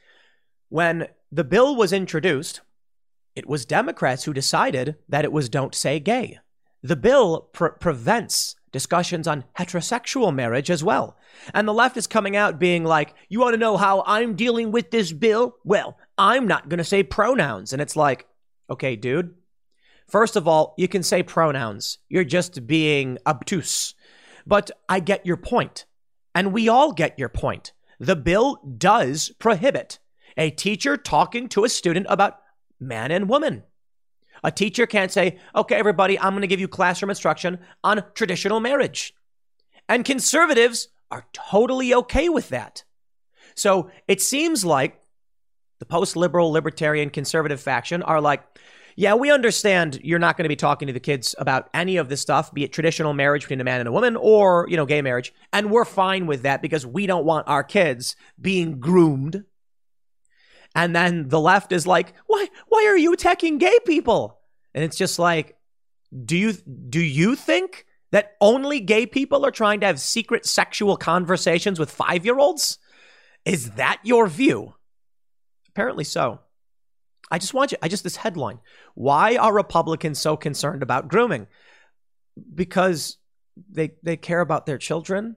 S2: When the bill was introduced, it was Democrats who decided that it was don't say gay. The bill pre- prevents discussions on heterosexual marriage as well. And the left is coming out being like, you want to know how I'm dealing with this bill? Well, I'm not going to say pronouns. And it's like, okay, dude, first of all, you can say pronouns. You're just being obtuse. But I get your point. And we all get your point. The bill does prohibit a teacher talking to a student about man and woman. A teacher can't say, okay, everybody, I'm going to give you classroom instruction on traditional marriage. And conservatives are totally okay with that. So it seems like the post-liberal, libertarian, conservative faction are like, yeah, we understand you're not going to be talking to the kids about any of this stuff, be it traditional marriage between a man and a woman or, you know, gay marriage. And we're fine with that because we don't want our kids being groomed. And then the left is like, why, why are you attacking gay people? And it's just like, do you, do you think that only gay people are trying to have secret sexual conversations with five-year-olds? Is that your view? Apparently so. I just want you, I just, this headline. Why are Republicans so concerned about grooming? Because they, they care about their children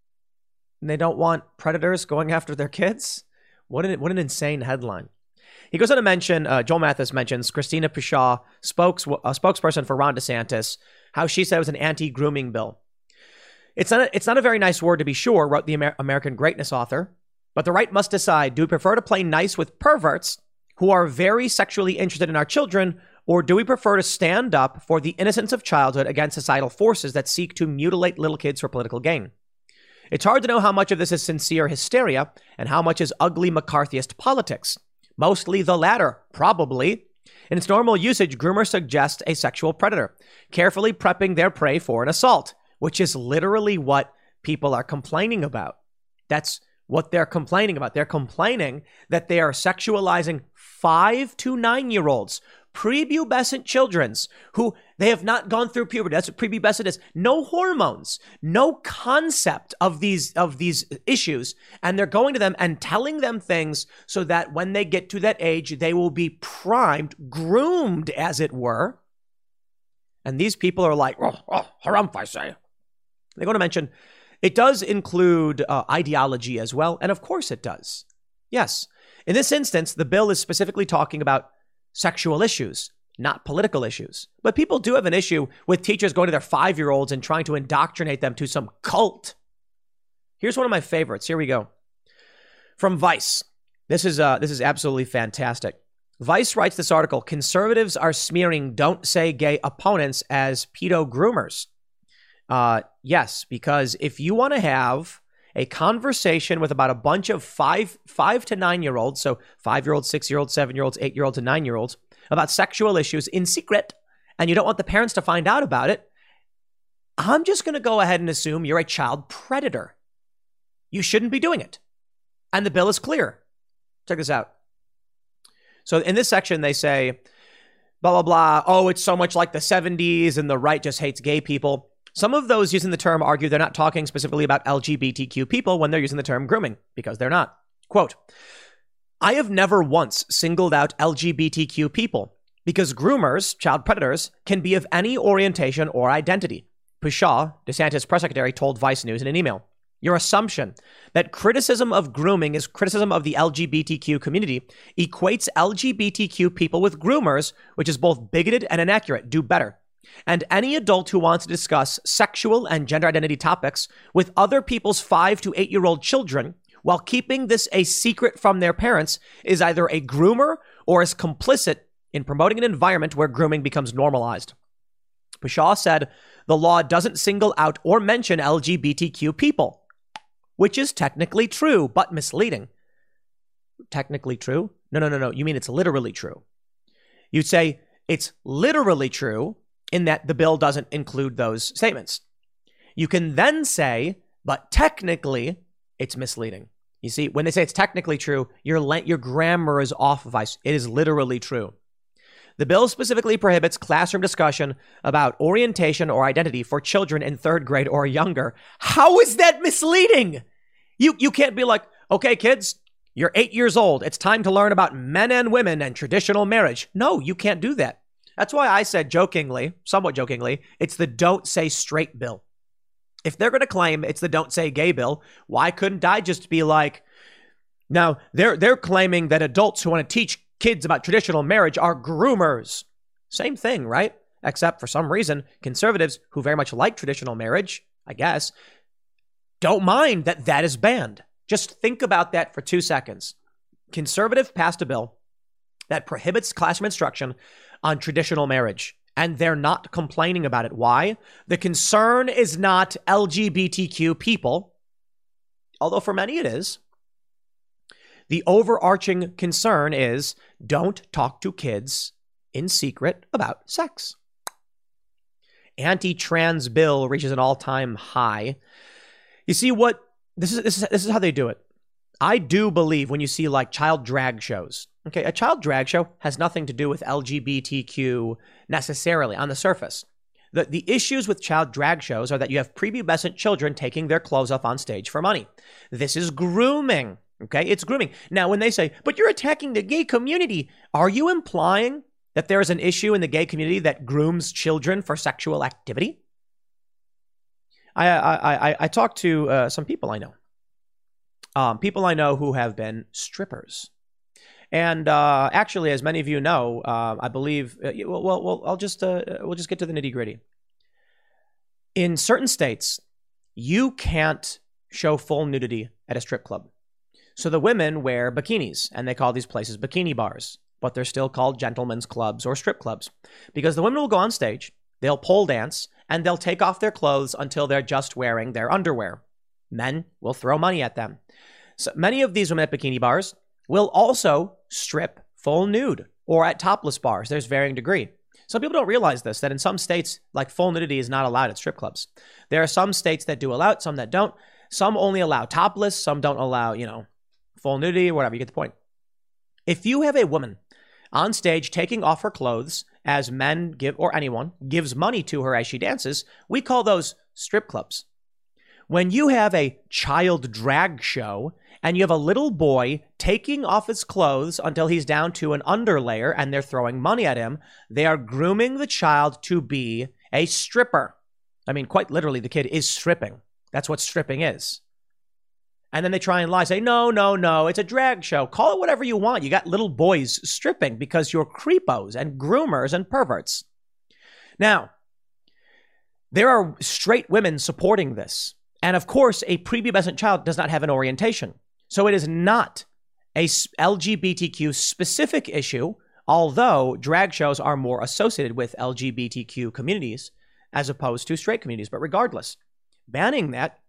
S2: and they don't want predators going after their kids? What an, what an insane headline. He goes on to mention, uh, Joel Mathis mentions Christina Pushaw, spokes, a spokesperson for Ron DeSantis, how she said it was an anti-grooming bill. It's not, a, it's not a very nice word to be sure, wrote the Amer- American Greatness author, but the right must decide, do we prefer to play nice with perverts who are very sexually interested in our children, or do we prefer to stand up for the innocence of childhood against societal forces that seek to mutilate little kids for political gain? It's hard to know how much of this is sincere hysteria and how much is ugly McCarthyist politics. Mostly the latter, probably. In its normal usage, groomers suggest a sexual predator, carefully prepping their prey for an assault, which is literally what people are complaining about. That's what they're complaining about. They're complaining that they are sexualizing five to nine-year-olds, prepubescent children's who they have not gone through puberty. That's what prepubescent is. No hormones, no concept of these of these issues. And they're going to them and telling them things so that when they get to that age, they will be primed, groomed, as it were. And these people are like, oh, oh harumph, I say. They're going to mention it does include uh, ideology as well. And of course it does. Yes. In this instance, the bill is specifically talking about sexual issues, not political issues. But people do have an issue with teachers going to their five-year-olds and trying to indoctrinate them to some cult. Here's one of my favorites. Here we go. From Vice. This is uh, this is absolutely fantastic. Vice writes this article, conservatives are smearing don't say gay opponents as pedo groomers. Uh, yes, because if you want to have a conversation with about a bunch of five, five to nine-year-olds, so five-year-olds, six-year-olds, seven-year-olds, eight-year-olds, and nine-year-olds, about sexual issues in secret, and you don't want the parents to find out about it, I'm just going to go ahead and assume you're a child predator. You shouldn't be doing it. And the bill is clear. Check this out. So in this section, they say, blah, blah, blah. Oh, it's so much like the seventies and the right just hates gay people. Some of those using the term argue they're not talking specifically about L G B T Q people when they're using the term grooming, because they're not. Quote, I have never once singled out L G B T Q people because groomers, child predators, can be of any orientation or identity. Pushaw, DeSantis' press secretary, told Vice News in an email. Your assumption that criticism of grooming is criticism of the L G B T Q community equates L G B T Q people with groomers, which is both bigoted and inaccurate. Do better. And any adult who wants to discuss sexual and gender identity topics with other people's five to eight-year-old children while keeping this a secret from their parents is either a groomer or is complicit in promoting an environment where grooming becomes normalized. Pushaw said the law doesn't single out or mention L G B T Q people, which is technically true, but misleading. Technically true? No, no, no, no. You mean it's literally true. You'd say it's literally true in that the bill doesn't include those statements. You can then say, but technically it's misleading. You see, when they say it's technically true, your your grammar is off, Vice. It is literally true. The bill specifically prohibits classroom discussion about orientation or identity for children in third grade or younger. How is that misleading? You you can't be like, okay, kids, you're eight years old. It's time to learn about men and women and traditional marriage. No, you can't do that. That's why I said jokingly, somewhat jokingly, it's the don't say straight bill. If they're going to claim it's the don't say gay bill, why couldn't I just be like, now they're they're claiming that adults who want to teach kids about traditional marriage are groomers. Same thing, right? Except for some reason, conservatives who very much like traditional marriage, I guess, don't mind that that is banned. Just think about that for two seconds. Conservative passed a bill that prohibits classroom instruction on traditional marriage, and they're not complaining about it. Why? The concern is not L G B T Q people, although for many it is. The overarching concern is don't talk to kids in secret about sex. Anti-trans bill reaches an all-time high. You see what this is, this is this is how they do it. I do believe when you see like child drag shows. Okay, a child drag show has nothing to do with L G B T Q necessarily on the surface. The, the issues with child drag shows are that you have prepubescent children taking their clothes off on stage for money. This is grooming. Okay, it's grooming. Now, when they say, but you're attacking the gay community, are you implying that there is an issue in the gay community that grooms children for sexual activity? I I I, I talked to uh, some people I know. Um, people I know who have been strippers. And uh, actually, as many of you know, uh, I believe, uh, well, well, well, I'll just, uh, we'll just get to the nitty gritty. In certain states, you can't show full nudity at a strip club. So the women wear bikinis, and they call these places bikini bars, but they're still called gentlemen's clubs or strip clubs because the women will go on stage, they'll pole dance, and they'll take off their clothes until they're just wearing their underwear. Men will throw money at them. So many of these women at bikini bars will also strip full nude or at topless bars. There's varying degree. Some people don't realize this, that in some states, like full nudity is not allowed at strip clubs. There are some states that do allow it, some that don't. Some only allow topless, some don't allow, you know, full nudity or whatever. You get the point. If you have a woman on stage taking off her clothes as men give, or anyone gives money to her as she dances, we call those strip clubs. When you have a child drag show and you have a little boy taking off his clothes until he's down to an underlayer and they're throwing money at him, they are grooming the child to be a stripper. I mean, quite literally, the kid is stripping. That's what stripping is. And then they try and lie, say, no, no, no, it's a drag show. Call it whatever you want. You got little boys stripping because you're creepos and groomers and perverts. Now, there are straight women supporting this. And of course, a prepubescent child does not have an orientation. So it is not a L G B T Q specific issue, although drag shows are more associated with L G B T Q communities as opposed to straight communities. But regardless, banning that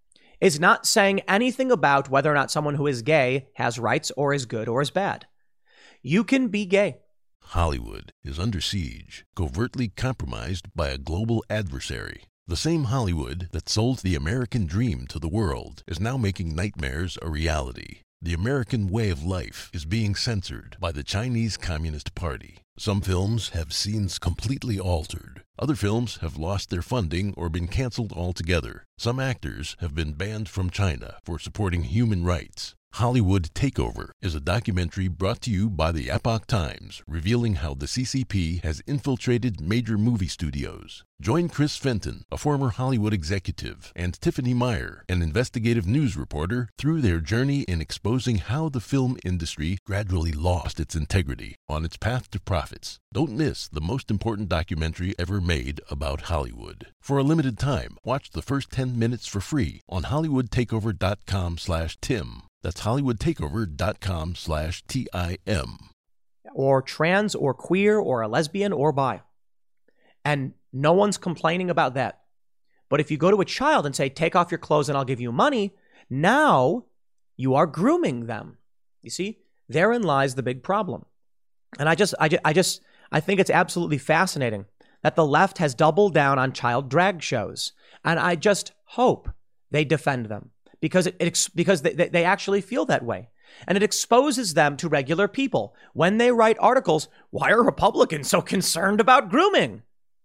S2: is not saying anything about whether or not someone who is gay has rights or is good or is bad. You can be gay.
S4: Hollywood is under siege, covertly compromised by a global adversary. The same Hollywood that sold the American dream to the world is now making nightmares a reality. The American way of life is being censored by the Chinese Communist Party. Some films have scenes completely altered. Other films have lost their funding or been canceled altogether. Some actors have been banned from China for supporting human rights. Hollywood Takeover is a documentary brought to you by the Epoch Times, revealing how the C C P has infiltrated major movie studios. Join Chris Fenton, a former Hollywood executive, and Tiffany Meyer, an investigative news reporter, through their journey in exposing how the film industry gradually lost its integrity on its path to profits. Don't miss the most important documentary ever made about Hollywood. For a limited time, watch the first ten minutes for free on hollywoodtakeover.com slash Tim. That's hollywoodtakeover.com slash T I M.
S2: Or trans or queer or a lesbian or bi. And no one's complaining about that. But if you go to a child and say, take off your clothes and I'll give you money, now you are grooming them. You see, therein lies the big problem. And I just, I just, I just, I think it's absolutely fascinating that the left has doubled down on child drag shows. And I just hope they defend them. Because it, it because they, they actually feel that way. And it exposes them to regular people. When they write articles, why are Republicans so concerned about grooming?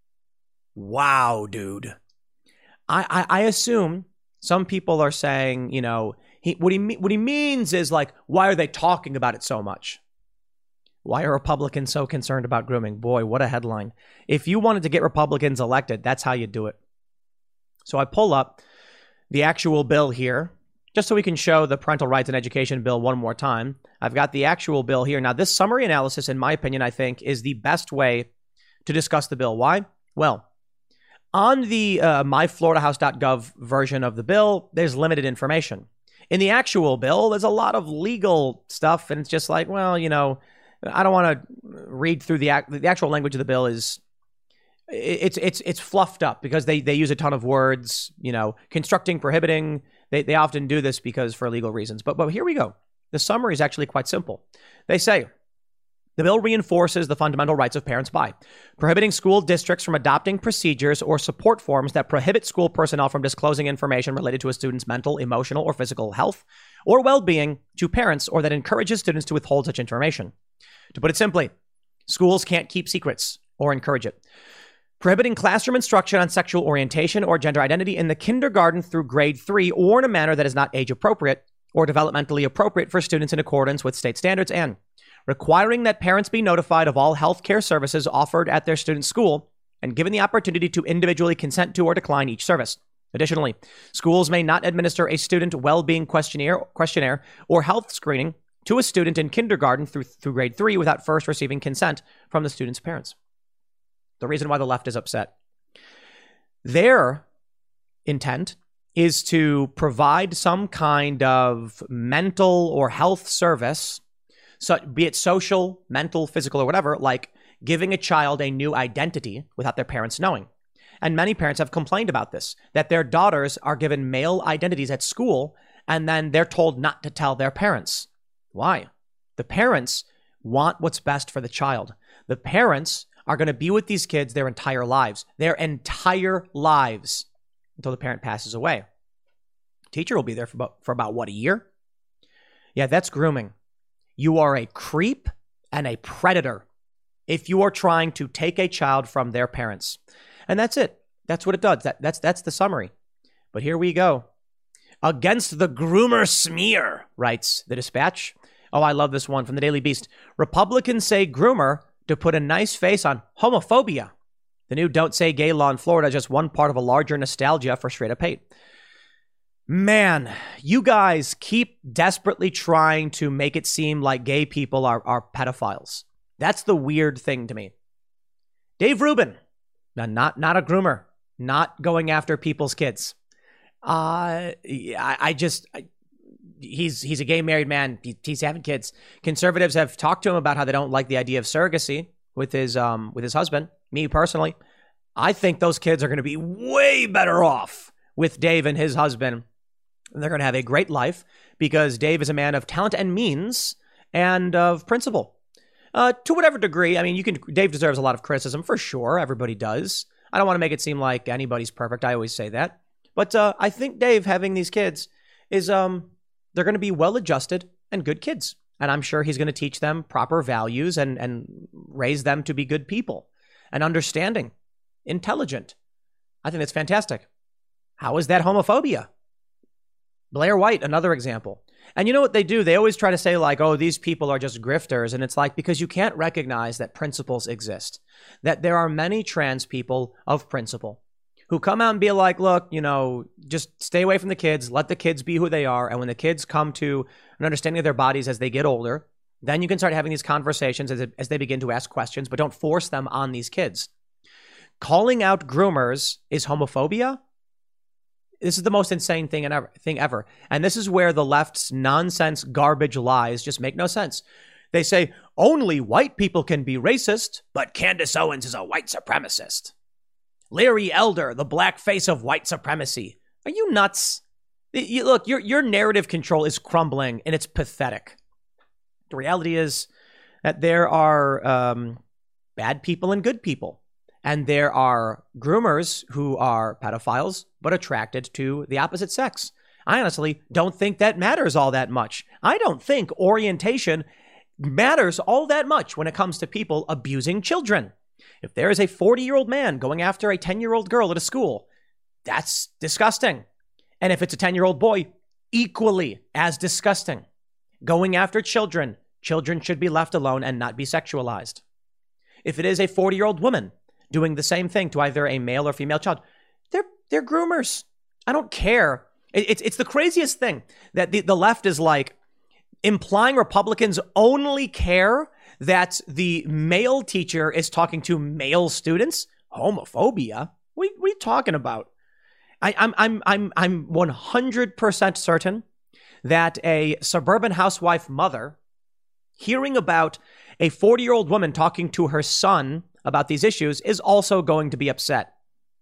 S2: Wow, dude. I, I, I assume some people are saying, you know, he, what, he, what he means is like, why are they talking about it so much? Why are Republicans so concerned about grooming? Boy, what a headline. If you wanted to get Republicans elected, that's how you do it. So I pull up the actual bill here, just so we can show the Parental Rights and Education bill one more time. I've got the actual bill here. Now, this summary analysis, in my opinion, I think, is the best way to discuss the bill. Why? Well, on the uh, my florida house dot gov version of the bill, there's limited information. In the actual bill, there's a lot of legal stuff, and it's just like, well, you know, I don't want to read through the act. The actual language of the bill is It's it's it's fluffed up because they, they use a ton of words, you know, constructing, prohibiting. They they often do this because for legal reasons. But but here we go. The summary is actually quite simple. They say the bill reinforces the fundamental rights of parents by prohibiting school districts from adopting procedures or support forms that prohibit school personnel from disclosing information related to a student's mental, emotional, or physical health or well-being to parents, or that encourages students to withhold such information. To put it simply, schools can't keep secrets or encourage it. Prohibiting classroom instruction on sexual orientation or gender identity in the kindergarten through grade three or in a manner that is not age appropriate or developmentally appropriate for students in accordance with state standards, and requiring that parents be notified of all health care services offered at their student's school and given the opportunity to individually consent to or decline each service. Additionally, schools may not administer a student well-being questionnaire, questionnaire or health screening to a student in kindergarten through, through grade three without first receiving consent from the student's parents. The reason why the left is upset. Their intent is to provide some kind of mental or health service, so be it social, mental, physical, or whatever, like giving a child a new identity without their parents knowing. And many parents have complained about this, that their daughters are given male identities at school, and then they're told not to tell their parents. Why? The parents want what's best for the child. The parents are going to be with these kids their entire lives, their entire lives until the parent passes away. Teacher will be there for about, for about what, a year? Yeah, that's grooming. You are a creep and a predator if you are trying to take a child from their parents. And that's it. That's what it does. That, that's, that's the summary. But here we go. Against the groomer smear, writes the Dispatch. Oh, I love this one from the Daily Beast. Republicans say groomer to put a nice face on homophobia. The new Don't Say Gay law in Florida is just one part of a larger nostalgia for straight up hate. Man, you guys keep desperately trying to make it seem like gay people are, are pedophiles. That's the weird thing to me. Dave Rubin, now not, not a groomer, not going after people's kids. Uh, I, I just... I, He's he's a gay married man. He, he's having kids. Conservatives have talked to him about how they don't like the idea of surrogacy with his um with his husband. Me personally, I think those kids are going to be way better off with Dave and his husband And they're going to have a great life because Dave is a man of talent and means and of principle. Uh, to whatever degree, I mean, you can. Dave deserves a lot of criticism for sure. Everybody does. I don't want to make it seem like anybody's perfect. I always say that. But uh, I think Dave having these kids is, um, they're going to be well-adjusted and good kids. And I'm sure he's going to teach them proper values and, and raise them to be good people and understanding, intelligent. I think that's fantastic. How is that homophobia? Blair White, another example. And you know what they do? They always try to say like, oh, these people are just grifters. And it's like, because you can't recognize that principles exist, that there are many trans people of principle who come out and be like, look, you know, just stay away from the kids, let the kids be who they are. And when the kids come to an understanding of their bodies as they get older, then you can start having these conversations as, as they begin to ask questions, but don't force them on these kids. Calling out groomers is homophobia. This is the most insane thing ever, thing ever. And this is where the left's nonsense garbage lies just make no sense. They say only white people can be racist, but Candace Owens is a white supremacist. Larry Elder, the black face of white supremacy. Are you nuts? You, look, your, your narrative control is crumbling and it's pathetic. The reality is that there are um, bad people and good people. And there are groomers who are pedophiles, but attracted to the opposite sex. I honestly don't think that matters all that much. I don't think orientation matters all that much when it comes to people abusing children. If there is a forty-year-old man going after a ten-year-old girl at a school, that's disgusting. And if it's a ten-year-old boy, equally as disgusting. Going after children, children should be left alone and not be sexualized. If it is a forty-year-old woman doing the same thing to either a male or female child, they're they're groomers. I don't care. It, it's it's the craziest thing that the, the left is like implying Republicans only care that the male teacher is talking to male students. Homophobia? What, what are you talking about? I, I'm I'm I'm I'm one hundred percent certain that a suburban housewife mother hearing about a forty-year-old woman talking to her son about these issues is also going to be upset.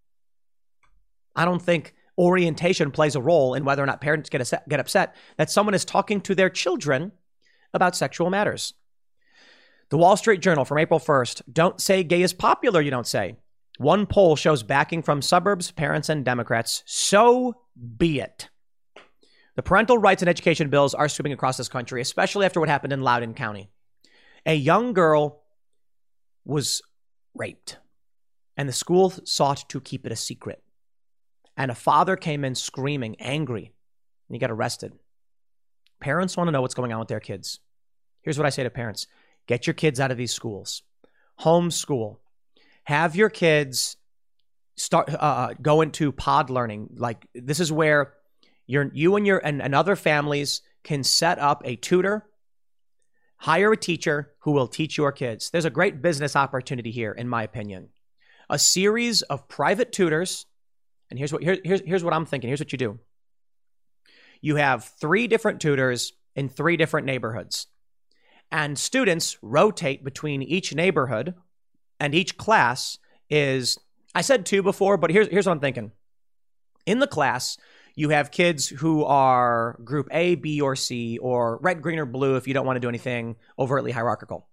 S2: I don't think orientation plays a role in whether or not parents get, a, get upset that someone is talking to their children about sexual matters. The Wall Street Journal from April first, don't say gay is popular, you don't say. One poll shows backing from suburbs, parents, and Democrats. So be it. The parental rights and education bills are sweeping across this country, especially after what happened in Loudoun County. A young girl was raped, and the school sought to keep it a secret. And a father came in screaming, angry, and he got arrested. Parents want to know what's going on with their kids. Here's what I say to parents. Get your kids out of these schools. Homeschool. Have your kids start uh, go into pod learning. Like, this is where you're, you and your and, and other families can set up a tutor, hire a teacher who will teach your kids. There's a great business opportunity here, in my opinion. A series of private tutors. And here's what here, here's, here's what I'm thinking. Here's what you do. You have three different tutors in three different neighborhoods. And students rotate between each neighborhood, and each class is, I said two before, but here's, here's what I'm thinking. In the class, you have kids who are group A, B, or C, or red, green, or blue if you don't want to do anything overtly hierarchical.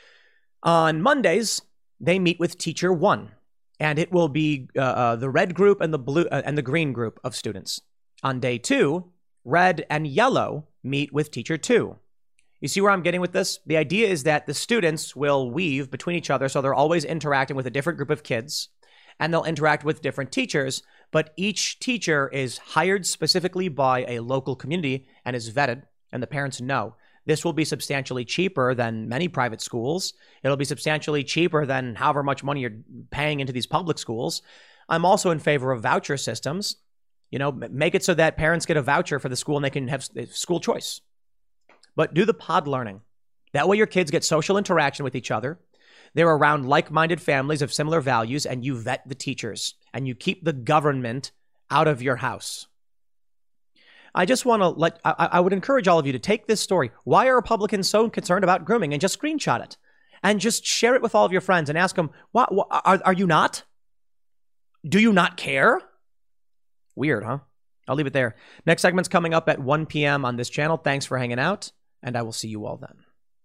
S2: On Mondays, they meet with teacher one, and it will be uh, uh, the red group and the blue uh, and the green group of students. On day two, red and yellow meet with teacher two. You see where I'm getting with this? The idea is that the students will weave between each other, so they're always interacting with a different group of kids, and they'll interact with different teachers, but each teacher is hired specifically by a local community and is vetted, and the parents know. This will be substantially cheaper than many private schools. It'll be substantially cheaper than however much money you're paying into these public schools. I'm also in favor of voucher systems. You know, make it so that parents get a voucher for the school and they can have school choice. But do the pod learning. That way your kids get social interaction with each other. They're around like-minded families of similar values, and you vet the teachers, and you keep the government out of your house. I just want to let, I, I would encourage all of you to take this story. Why are Republicans so concerned about grooming? And just screenshot it and just share it with all of your friends and ask them, what, what are, are you not? Do you not care? Weird, huh? I'll leave it there. Next segment's coming up at one p.m. on this channel. Thanks for hanging out, and I will see you all then.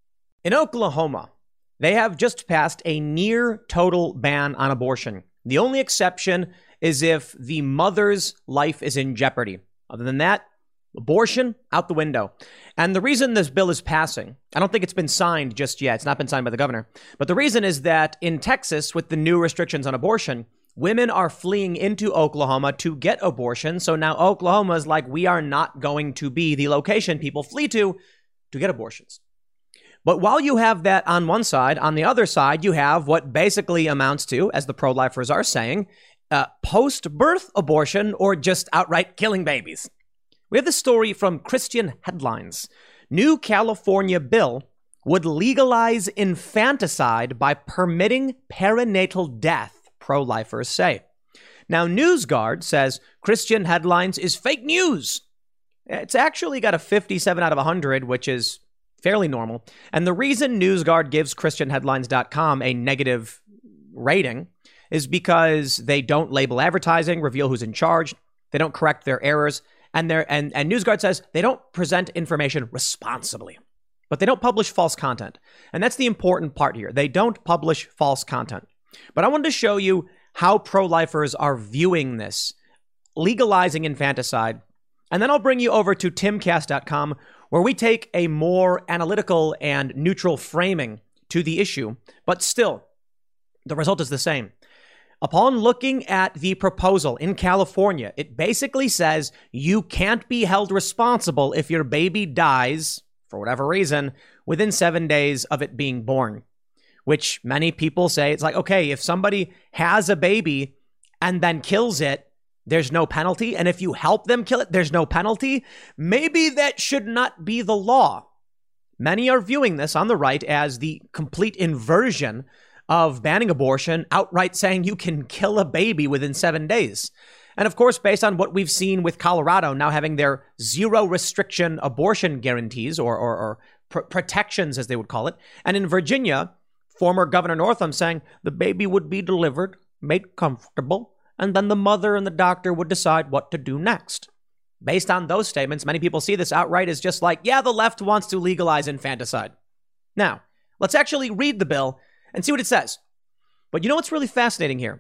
S2: In Oklahoma, they have just passed a near total ban on abortion. The only exception is if the mother's life is in jeopardy. Other than that, abortion out the window. And the reason this bill is passing, I don't think it's been signed just yet. It's not been signed by the governor. But the reason is that in Texas, with the new restrictions on abortion, women are fleeing into Oklahoma to get abortion. So now Oklahoma is like, we are not going to be the location people flee to to get abortions. But while you have that on one side, on the other side, you have what basically amounts to, as the pro-lifers are saying, uh, post-birth abortion or just outright killing babies. We have this story from Christian Headlines. New California bill would legalize infanticide by permitting perinatal death, pro-lifers say. Now, NewsGuard says Christian Headlines is fake news. It's actually got a fifty-seven out of one hundred, which is fairly normal. And the reason NewsGuard gives Christian Headlines dot com a negative rating is because they don't label advertising, reveal who's in charge, they don't correct their errors, and they're, and, and NewsGuard says they don't present information responsibly, but they don't publish false content. And that's the important part here. They don't publish false content. But I wanted to show you how pro-lifers are viewing this, legalizing infanticide. And then I'll bring you over to timcast dot com, where we take a more analytical and neutral framing to the issue. But still, the result is the same. Upon looking at the proposal in California, it basically says you can't be held responsible if your baby dies, for whatever reason, within seven days of it being born. Which many people say, it's like, okay, if somebody has a baby and then kills it, there's no penalty. And if you help them kill it, there's no penalty. Maybe that should not be the law. Many are viewing this on the right as the complete inversion of banning abortion, outright saying you can kill a baby within seven days. And of course, based on what we've seen with Colorado now having their zero restriction abortion guarantees or, or, or pr- protections, as they would call it. And in Virginia, former Governor Northam saying the baby would be delivered, made comfortable, and then the mother and the doctor would decide what to do next. Based on those statements, many people see this outright as just like, yeah, the left wants to legalize infanticide. Now, let's actually read the bill and see what it says. But you know what's really fascinating here?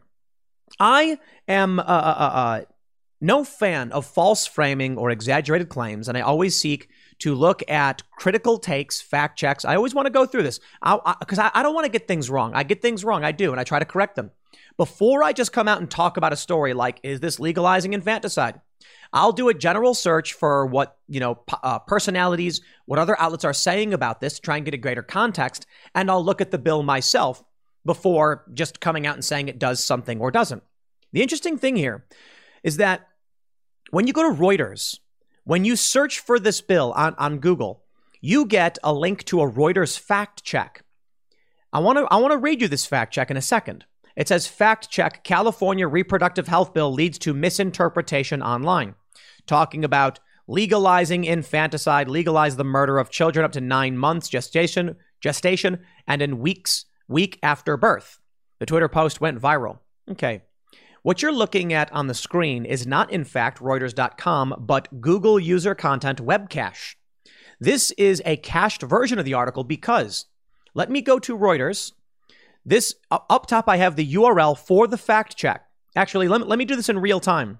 S2: I am uh, uh, uh, no fan of false framing or exaggerated claims, and I always seek to look at critical takes, fact checks. I always want to go through this because I, I, I don't want to get things wrong. I get things wrong. I do, and I try to correct them. Before I just come out and talk about a story like, is this legalizing infanticide? I'll do a general search for what, you know, uh, personalities, what other outlets are saying about this, try and get a greater context, and I'll look at the bill myself before just coming out and saying it does something or doesn't. The interesting thing here is that when you go to Reuters, when you search for this bill on, on Google, you get a link to a Reuters fact check. I want to I want to read you this fact check in a second. It says, fact check, California reproductive health bill leads to misinterpretation online. Talking about legalizing infanticide, legalize the murder of children up to nine months gestation, gestation, and in weeks, week after birth. The Twitter post went viral. Okay. What you're looking at on the screen is not, in fact, Reuters dot com, but Google user content web cache. This is a cached version of the article because, let me go to Reuters. This, up top, I have the U R L for the fact check. Actually, let me, let me do this in real time.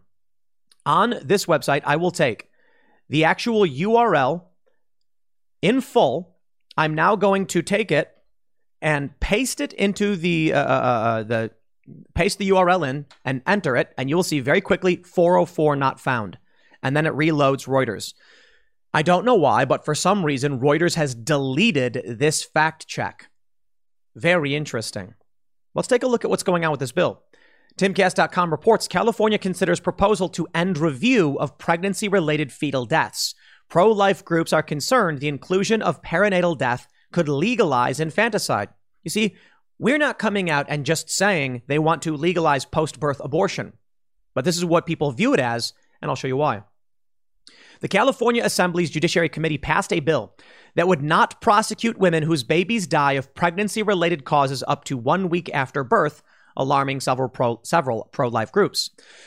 S2: On this website, I will take the actual U R L in full. I'm now going to take it and paste it into the, uh, uh, the, paste the U R L in and enter it, and you will see very quickly four oh four not found. And then it reloads Reuters. I don't know why, but for some reason, Reuters has deleted this fact check. Very interesting. Let's take a look at what's going on with this bill. timcast dot com reports California considers proposal to end review of pregnancy-related fetal deaths. Pro-life groups are concerned the inclusion of perinatal death could legalize infanticide. You see, we're not coming out and just saying they want to legalize post-birth abortion. But this is what people view it as, and I'll show you why. The California Assembly's Judiciary Committee passed a bill that would not prosecute women whose babies die of pregnancy-related causes up to one week after birth, alarming several pro, several pro-life groups.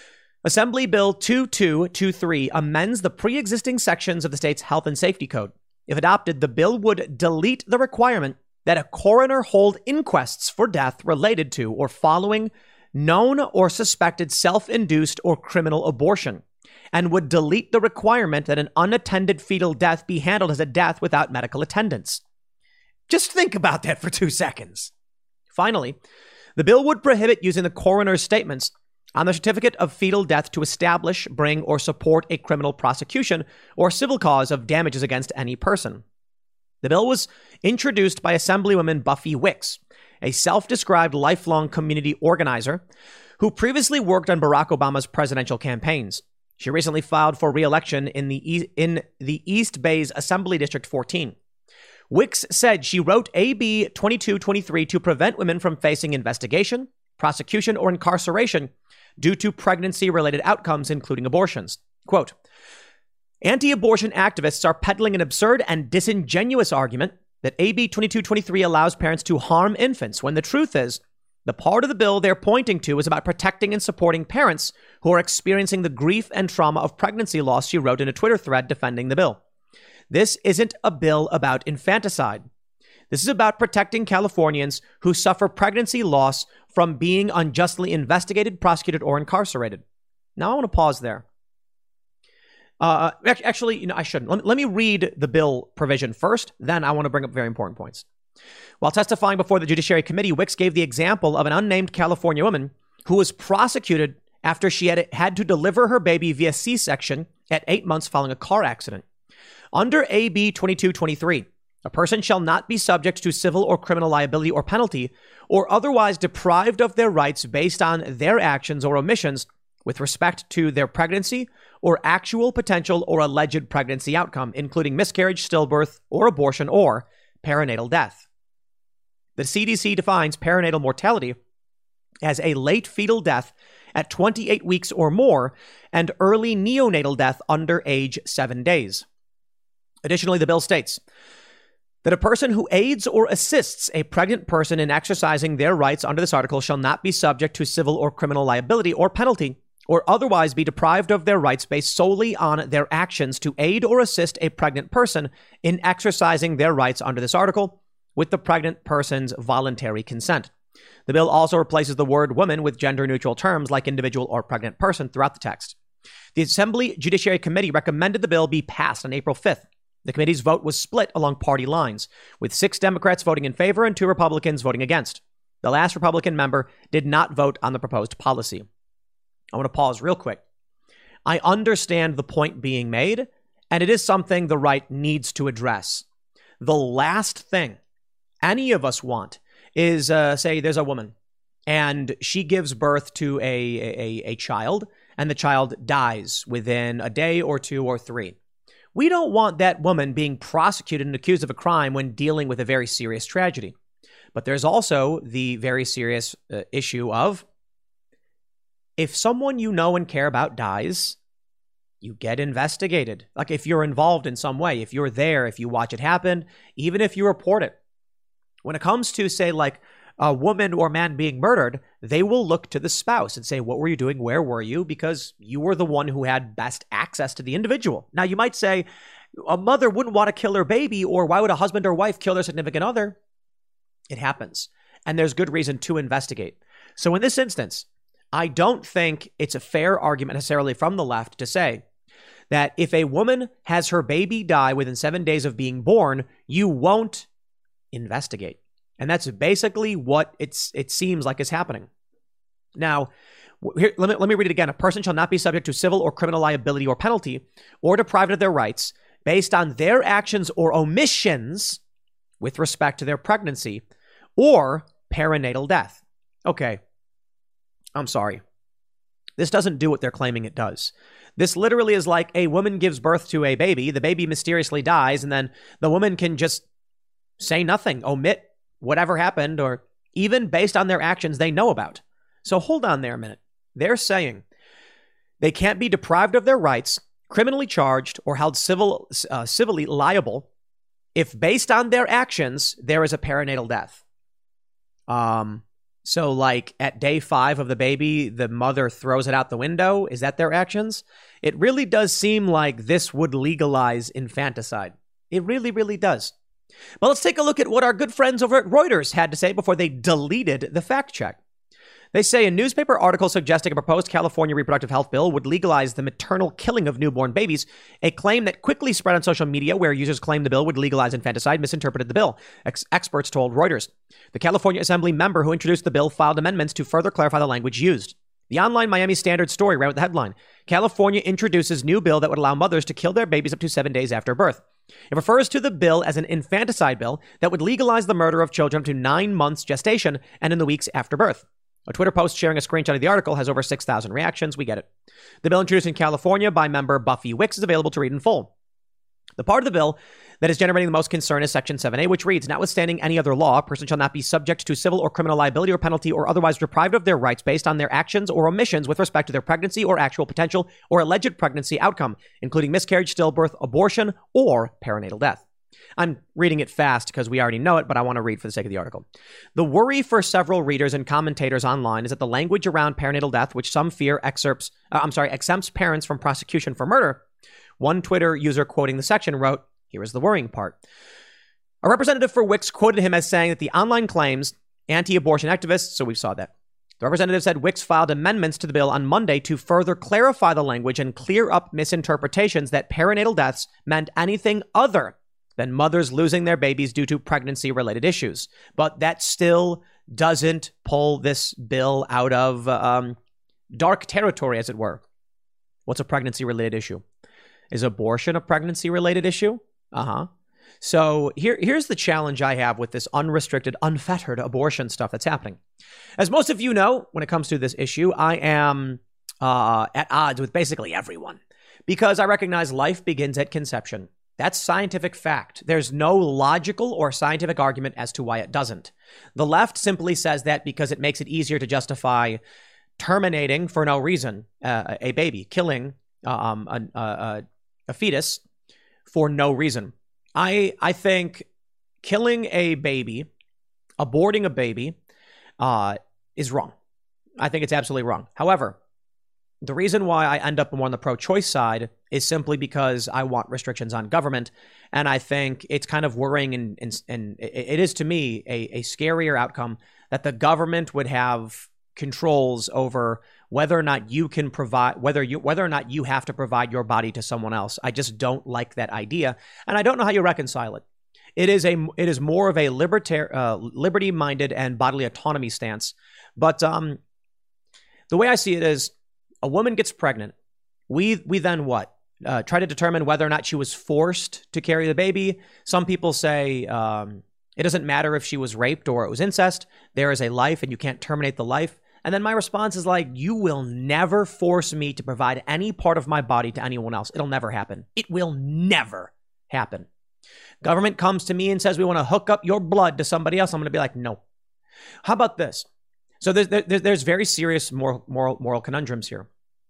S2: Assembly Bill two two two three amends the pre-existing sections of the state's health and safety code. If adopted, the bill would delete the requirement that a coroner hold inquests for death related to or following known or suspected self-induced or criminal abortion, and would delete the requirement that an unattended fetal death be handled as a death without medical attendance. Just think about that for two seconds. Finally, the bill would prohibit using the coroner's statements on the certificate of fetal death to establish, bring, or support a criminal prosecution or civil cause of damages against any person. The bill was introduced by Assemblywoman Buffy Wicks, a self-described lifelong community organizer who previously worked on Barack Obama's presidential campaigns. She recently filed for re-election in the, e- in the East Bay's Assembly District fourteen. Wicks said she wrote A B twenty-two twenty-three to prevent women from facing investigation, prosecution, or incarceration due to pregnancy-related outcomes, including abortions. Quote, anti-abortion activists are peddling an absurd and disingenuous argument that A B twenty-two twenty-three allows parents to harm infants, when the truth is, the part of the bill they're pointing to is about protecting and supporting parents who are experiencing the grief and trauma of pregnancy loss, she wrote in a Twitter thread defending the bill. This isn't a bill about infanticide. This is about protecting Californians who suffer pregnancy loss from being unjustly investigated, prosecuted, or incarcerated. Now I want to pause there. Uh, actually, you know, I shouldn't. Let me, let me read the bill provision first, then I want to bring up very important points. While testifying before the Judiciary Committee, Wicks gave the example of an unnamed California woman who was prosecuted after she had, had to deliver her baby via C-section at eight months following a car accident. Under A B twenty-two twenty-three, a person shall not be subject to civil or criminal liability or penalty, or otherwise deprived of their rights based on their actions or omissions with respect to their pregnancy or actual, potential, or alleged pregnancy outcome, including miscarriage, stillbirth, or abortion, or perinatal death. The C D C defines perinatal mortality as a late fetal death at twenty-eight weeks or more and early neonatal death under age seven days. Additionally, the bill states that a person who aids or assists a pregnant person in exercising their rights under this article shall not be subject to civil or criminal liability or penalty, or otherwise be deprived of their rights based solely on their actions to aid or assist a pregnant person in exercising their rights under this article with the pregnant person's voluntary consent. The bill also replaces the word woman with gender-neutral terms like individual or pregnant person throughout the text. The Assembly Judiciary Committee recommended the bill be passed on April fifth. The committee's vote was split along party lines, with six Democrats voting in favor and two Republicans voting against. The last Republican member did not vote on the proposed policy. I want to pause real quick. I understand the point being made, and it is something the right needs to address. The last thing any of us want is, uh, say, there's a woman, and she gives birth to a, a, a child, and the child dies within a day or two or three. We don't want that woman being prosecuted and accused of a crime when dealing with a very serious tragedy. But there's also the very serious uh, issue of if someone you know and care about dies, you get investigated. Like if you're involved in some way, if you're there, if you watch it happen, even if you report it. When it comes to, say, like a woman or man being murdered, they will look to the spouse and say, what were you doing? Where were you? Because you were the one who had best access to the individual. Now, you might say a mother wouldn't want to kill her baby, or why would a husband or wife kill their significant other? It happens. And there's good reason to investigate. So in this instance, I don't think it's a fair argument necessarily from the left to say that if a woman has her baby die within seven days of being born, you won't investigate. And that's basically what it's it seems like is happening. Now, here, let me let me read it again. A person shall not be subject to civil or criminal liability or penalty or deprived of their rights based on their actions or omissions with respect to their pregnancy or perinatal death. Okay. I'm sorry. This doesn't do what they're claiming it does. This literally is like a woman gives birth to a baby, the baby mysteriously dies, and then the woman can just say nothing, omit whatever happened, or even based on their actions they know about. So hold on there a minute. They're saying they can't be deprived of their rights, criminally charged, or held civil, uh, civilly liable if based on their actions, there is a perinatal death. Um, So like at day five of the baby, the mother throws it out the window. Is that their actions? It really does seem like this would legalize infanticide. It really, really does. But let's take a look at what our good friends over at Reuters had to say before they deleted the fact check. They say a newspaper article suggesting a proposed California reproductive health bill would legalize the maternal killing of newborn babies, a claim that quickly spread on social media where users claimed the bill would legalize infanticide, misinterpreted the bill, Ex- experts told Reuters. The California Assembly member who introduced the bill filed amendments to further clarify the language used. The online Miami Standard story ran with the headline, California introduces new bill that would allow mothers to kill their babies up to seven days after birth. It refers to the bill as an infanticide bill that would legalize the murder of children up to nine months gestation and in the weeks after birth. A Twitter post sharing a screenshot of the article has over six thousand reactions. We get it. The bill introduced in California by member Buffy Wicks is available to read in full. The part of the bill that is generating the most concern is Section seven A, which reads, notwithstanding any other law, a person shall not be subject to civil or criminal liability or penalty or otherwise deprived of their rights based on their actions or omissions with respect to their pregnancy or actual potential or alleged pregnancy outcome, including miscarriage, stillbirth, abortion, or perinatal death. I'm reading it fast because we already know it, but I want to read for the sake of the article. The worry for several readers and commentators online is that the language around perinatal death, which some fear excerpts, uh, I'm sorry, exempts parents from prosecution for murder. One Twitter user quoting the section wrote, here is the worrying part. A representative for Wicks quoted him as saying that the online claims anti-abortion activists, so we saw that. The representative said Wicks filed amendments to the bill on Monday to further clarify the language and clear up misinterpretations that perinatal deaths meant anything other than mothers losing their babies due to pregnancy-related issues. But that still doesn't pull this bill out of um, dark territory, as it were. What's a pregnancy-related issue? Is abortion a pregnancy-related issue? Uh-huh. So here, here's the challenge I have with this unrestricted, unfettered abortion stuff that's happening. As most of you know, when it comes to this issue, I am uh, at odds with basically everyone because I recognize life begins at conception. That's scientific fact. There's no logical or scientific argument as to why it doesn't. The left simply says that because it makes it easier to justify terminating for no reason uh, a baby, killing um, a, a, a fetus for no reason. I I think killing a baby, aborting a baby, uh, is wrong. I think it's absolutely wrong. However, the reason why I end up more on the pro-choice side is simply because I want restrictions on government. And I think it's kind of worrying and, and, and it is to me a, a scarier outcome that the government would have controls over whether or not you can provide, whether you, whether or not you have to provide your body to someone else. I just don't like that idea. And I don't know how you reconcile it. It is a, it is more of a libertar- uh, liberty-minded and bodily autonomy stance. But um, the way I see it is, a woman gets pregnant. We we then what? Uh, try to determine whether or not she was forced to carry the baby. Some people say um, it doesn't matter if she was raped or it was incest. There is a life and you can't terminate the life. And then my response is like, you will never force me to provide any part of my body to anyone else. It'll never happen. It will never happen. Government comes to me and says we want to hook up your blood to somebody else. I'm going to be like, no. How about this? So there's, there's, there's very serious moral, moral, moral conundrums here.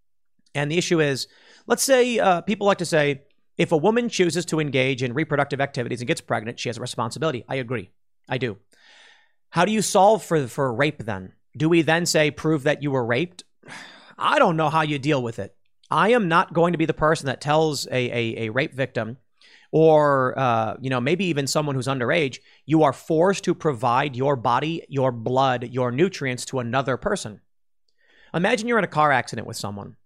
S2: And the issue is, let's say uh, people like to say, if a woman chooses to engage in reproductive activities and gets pregnant, she has a responsibility. I agree. I do. How do you solve for, for rape then? Do we then say, prove that you were raped? I don't know how you deal with it. I am not going to be the person that tells a, a, a rape victim or, uh, you know, maybe even someone who's underage, you are forced to provide your body, your blood, your nutrients to another person. Imagine you're in a car accident with someone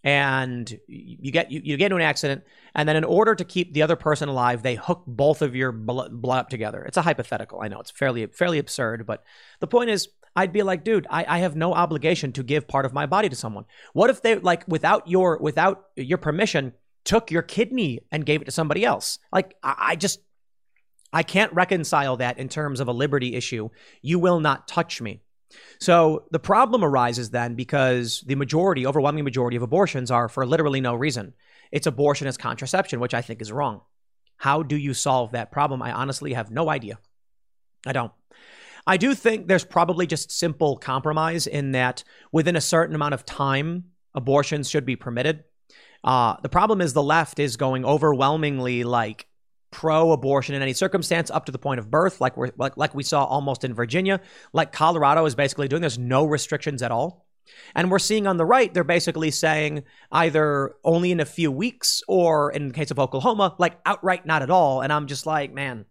S2: and you get you, you get into an accident, and then in order to keep the other person alive, they hook both of your blood, blood up together. It's a hypothetical. I know it's fairly fairly absurd, but the point is, I'd be like, dude, I, I have no obligation to give part of my body to someone. What if they, like, without your without your permission, took your kidney and gave it to somebody else? Like, I, I just, I can't reconcile that in terms of a liberty issue. You will not touch me. So the problem arises then because the majority, overwhelming majority of abortions are for literally no reason. It's abortion as contraception, which I think is wrong. How do you solve that problem? I honestly have no idea. I don't. I do think there's probably just simple compromise in that within a certain amount of time, abortions should be permitted. Uh, the problem is the left is going overwhelmingly like pro-abortion in any circumstance up to the point of birth, like we're like, like we saw almost in Virginia, like Colorado is basically doing. There's no restrictions at all. And we're seeing on the right, they're basically saying either only in a few weeks or in the case of Oklahoma, like outright not at all. And I'm just like, man,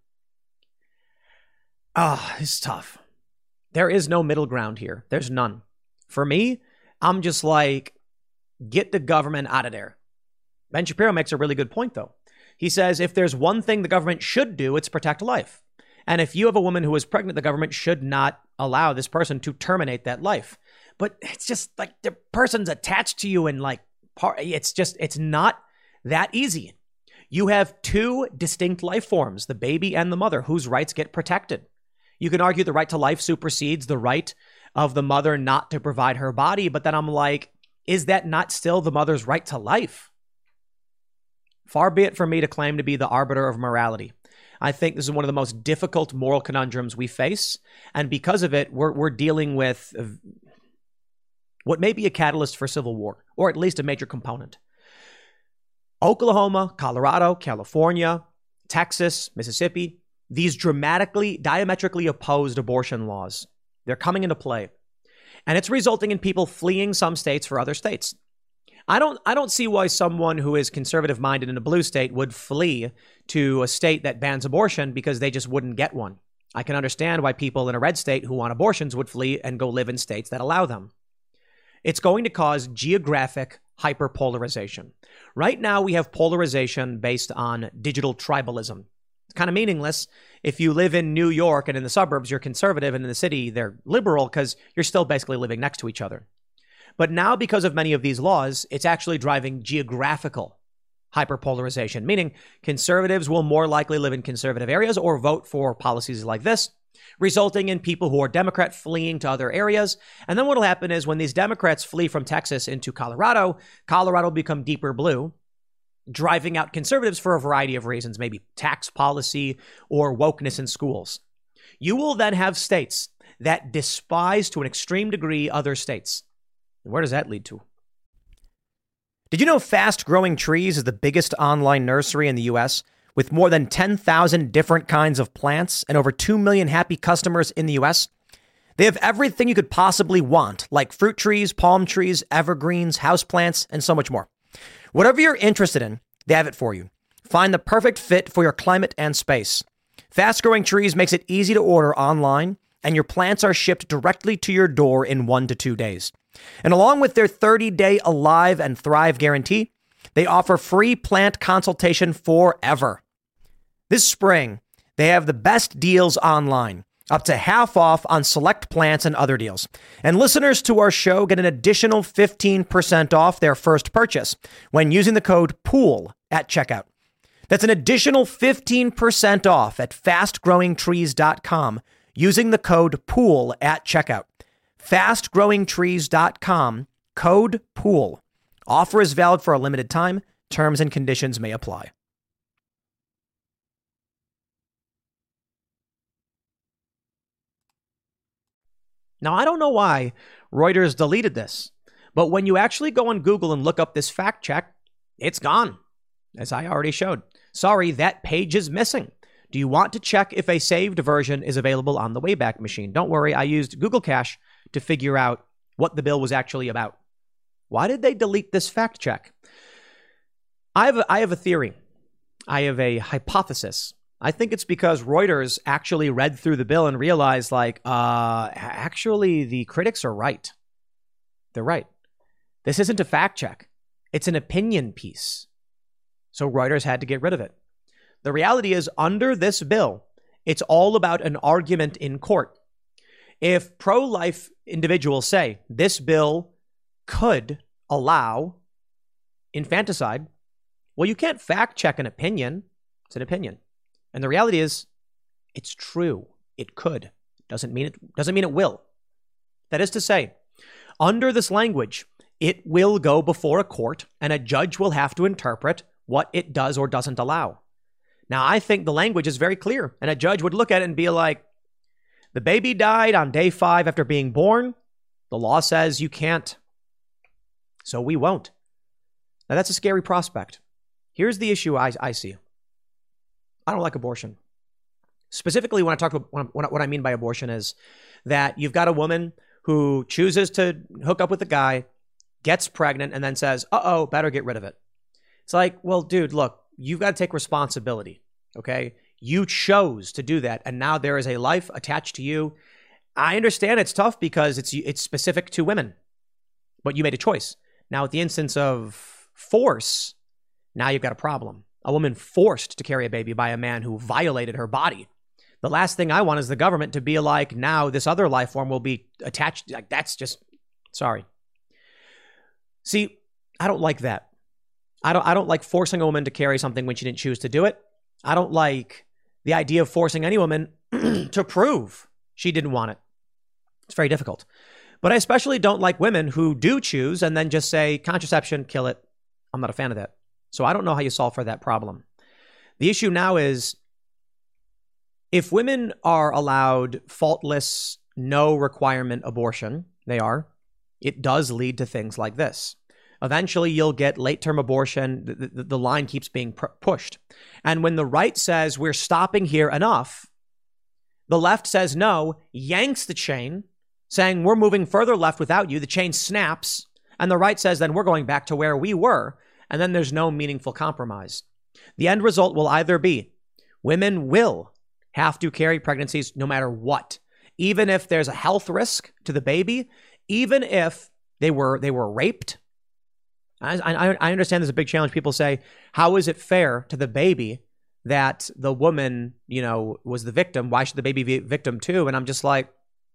S2: ah, oh, it's tough. There is no middle ground here. There's none. For me, I'm just like, get the government out of there. Ben Shapiro makes a really good point, though. He says, if there's one thing the government should do, it's protect life. And if you have a woman who is pregnant, the government should not allow this person to terminate that life. But it's just like the person's attached to you and like, it's just, it's not that easy. You have two distinct life forms, the baby and the mother, whose rights get protected. You can argue the right to life supersedes the right of the mother not to provide her body. But then I'm like, is that not still the mother's right to life? Far be it from me to claim to be the arbiter of morality. I think this is one of the most difficult moral conundrums we face. And because of it, we're, we're dealing with what may be a catalyst for civil war, or at least a major component. Oklahoma, Colorado, California, Texas, Mississippi, these dramatically, diametrically opposed abortion laws, they're coming into play. And it's resulting in people fleeing some states for other states. I don't I don't see why someone who is conservative-minded in a blue state would flee to a state that bans abortion because they just wouldn't get one. I can understand why people in a red state who want abortions would flee and go live in states that allow them. It's going to cause geographic hyperpolarization. Right now, we have polarization based on digital tribalism. It's kind of meaningless. If you live in New York and in the suburbs, you're conservative, and in the city, they're liberal because you're still basically living next to each other. But now, because of many of these laws, it's actually driving geographical hyperpolarization, meaning conservatives will more likely live in conservative areas or vote for policies like this, resulting in people who are Democrat fleeing to other areas. And then what will happen is when these Democrats flee from Texas into Colorado, Colorado will become deeper blue, driving out conservatives for a variety of reasons, maybe tax policy or wokeness in schools. You will then have states that despise to an extreme degree other states. And where does that lead to? Did you know Fast Growing Trees is the biggest online nursery in the U S with more than ten thousand different kinds of plants and over two million happy customers in the U S? They have everything you could possibly want, like fruit trees, palm trees, evergreens, houseplants, and so much more. Whatever you're interested in, they have it for you. Find the perfect fit for your climate and space. Fast Growing Trees makes it easy to order online, and your plants are shipped directly to your door in one to two days. And along with their thirty-day Alive and Thrive guarantee, they offer free plant consultation forever. This spring, they have the best deals online, up to half off on select plants and other deals. And listeners to our show get an additional fifteen percent off their first purchase when using the code POOL at checkout. That's an additional fifteen percent off at fast growing trees dot com using the code POOL at checkout. fast growing trees dot com, code POOL. Offer is valid for a limited time. Terms and conditions may apply. Now, I don't know why Reuters deleted this, but when you actually go on Google and look up this fact check, it's gone, as I already showed. Sorry, that page is missing. Do you want to check if a saved version is available on the Wayback Machine? Don't worry, I used Google Cache to figure out what the bill was actually about. Why did they delete this fact check? I have a, I have a theory. I have a hypothesis. I think it's because Reuters actually read through the bill and realized, like, uh, actually, the critics are right. They're right. This isn't a fact check. It's an opinion piece. So Reuters had to get rid of it. The reality is, under this bill, it's all about an argument in court. If pro-life individuals say this bill could allow infanticide, well, you can't fact check an opinion. It's an opinion. And the reality is, it's true. It could. Doesn't mean it doesn't mean it will. That is to say, under this language, it will go before a court and a judge will have to interpret what it does or doesn't allow. Now, I think the language is very clear, and a judge would look at it and be like, the baby died on day five after being born. The law says you can't. So we won't. Now, that's a scary prospect. Here's the issue I, I see. I don't like abortion. Specifically, when I talk about what I mean by abortion is that you've got a woman who chooses to hook up with a guy, gets pregnant, and then says, uh-oh, better get rid of it. It's like, well, dude, look, you've got to take responsibility, okay? You chose to do that, and now there is a life attached to you. I understand it's tough because it's it's specific to women, but you made a choice. Now, at the instance of force, now you've got a problem. A woman forced to carry a baby by a man who violated her body. The last thing I want is the government to be like, now this other life form will be attached. Like, that's just, sorry. See, I don't like that. I don't I don't like forcing a woman to carry something when she didn't choose to do it. I don't like the idea of forcing any woman to prove she didn't want it. It's very difficult. But I especially don't like women who do choose and then just say, contraception, kill it. I'm not a fan of that. So I don't know how you solve for that problem. The issue now is, if women are allowed faultless, no requirement abortion, they are, it does lead to things like this. Eventually, you'll get late-term abortion. The, the, the line keeps being pr- pushed. And when the right says, we're stopping here, enough, the left says no, yanks the chain, saying, we're moving further left without you. The chain snaps. And the right says, then we're going back to where we were. And then there's no meaningful compromise. The end result will either be women will have to carry pregnancies no matter what, even if there's a health risk to the baby, even if they were they were raped. I, I, I understand there's a big challenge. People say, how is it fair to the baby that the woman, you know, was the victim? Why should the baby be a victim too? And I'm just like,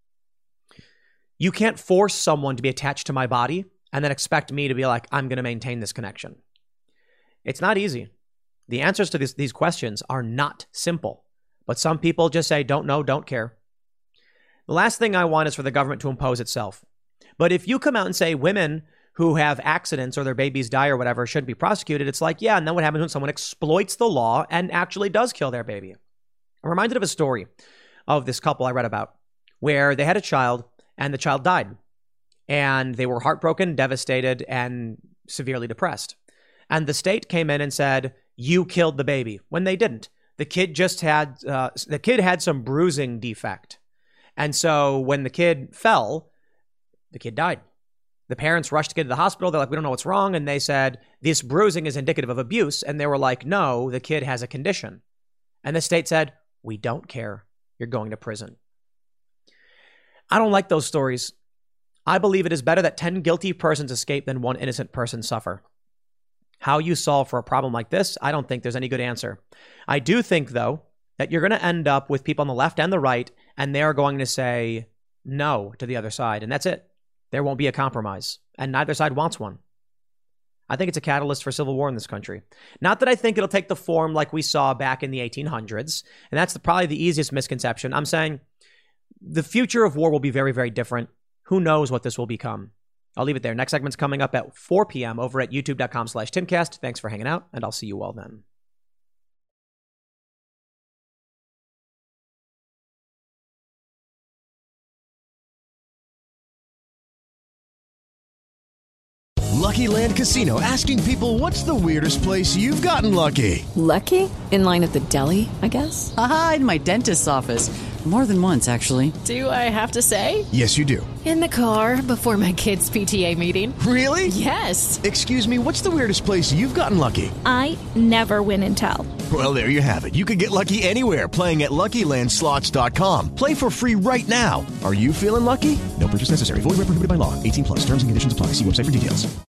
S2: you can't force someone to be attached to my body and then expect me to be like, I'm going to maintain this connection. It's not easy. The answers to this, these questions are not simple. But some people just say, don't know, don't care. The last thing I want is for the government to impose itself. But if you come out and say women who have accidents or their babies die or whatever shouldn't be prosecuted, it's like, yeah, and then what happens when someone exploits the law and actually does kill their baby? I'm reminded of a story of this couple I read about where they had a child and the child died. And they were heartbroken, devastated, and severely depressed. And the state came in and said, you killed the baby, when they didn't. The kid just had, uh, the kid had some bruising defect. And so when the kid fell, the kid died. The parents rushed to get to the hospital. They're like, we don't know what's wrong. And they said, this bruising is indicative of abuse. And they were like, no, the kid has a condition. And the state said, we don't care. You're going to prison. I don't like those stories. I believe it is better that ten guilty persons escape than one innocent person suffer. How you solve for a problem like this, I don't think there's any good answer. I do think, though, that you're going to end up with people on the left and the right, and they're going to say no to the other side. And that's it. There won't be a compromise. And neither side wants one. I think it's a catalyst for civil war in this country. Not that I think it'll take the form like we saw back in the eighteen hundreds. And that's the, probably the easiest misconception. I'm saying the future of war will be very, very different. Who knows what this will become? I'll leave it there. Next segment's coming up at four p.m. over at youtube.com slash Timcast. Thanks for hanging out, and I'll see you all then.
S5: Lucky Land Casino, asking people, what's the weirdest place you've gotten lucky?
S6: Lucky? In line at the deli, I guess?
S7: Aha, in my dentist's office. More than once, actually.
S6: Do I have to say?
S5: Yes, you do.
S6: In the car before my kids' P T A meeting.
S5: Really?
S6: Yes.
S5: Excuse me, what's the weirdest place you've gotten lucky?
S8: I never win and tell.
S5: Well, there you have it. You can get lucky anywhere, playing at Lucky Land Slots dot com. Play for free right now. Are you feeling lucky? No purchase necessary. Void where prohibited by law. eighteen plus. Terms and conditions apply. See website for details.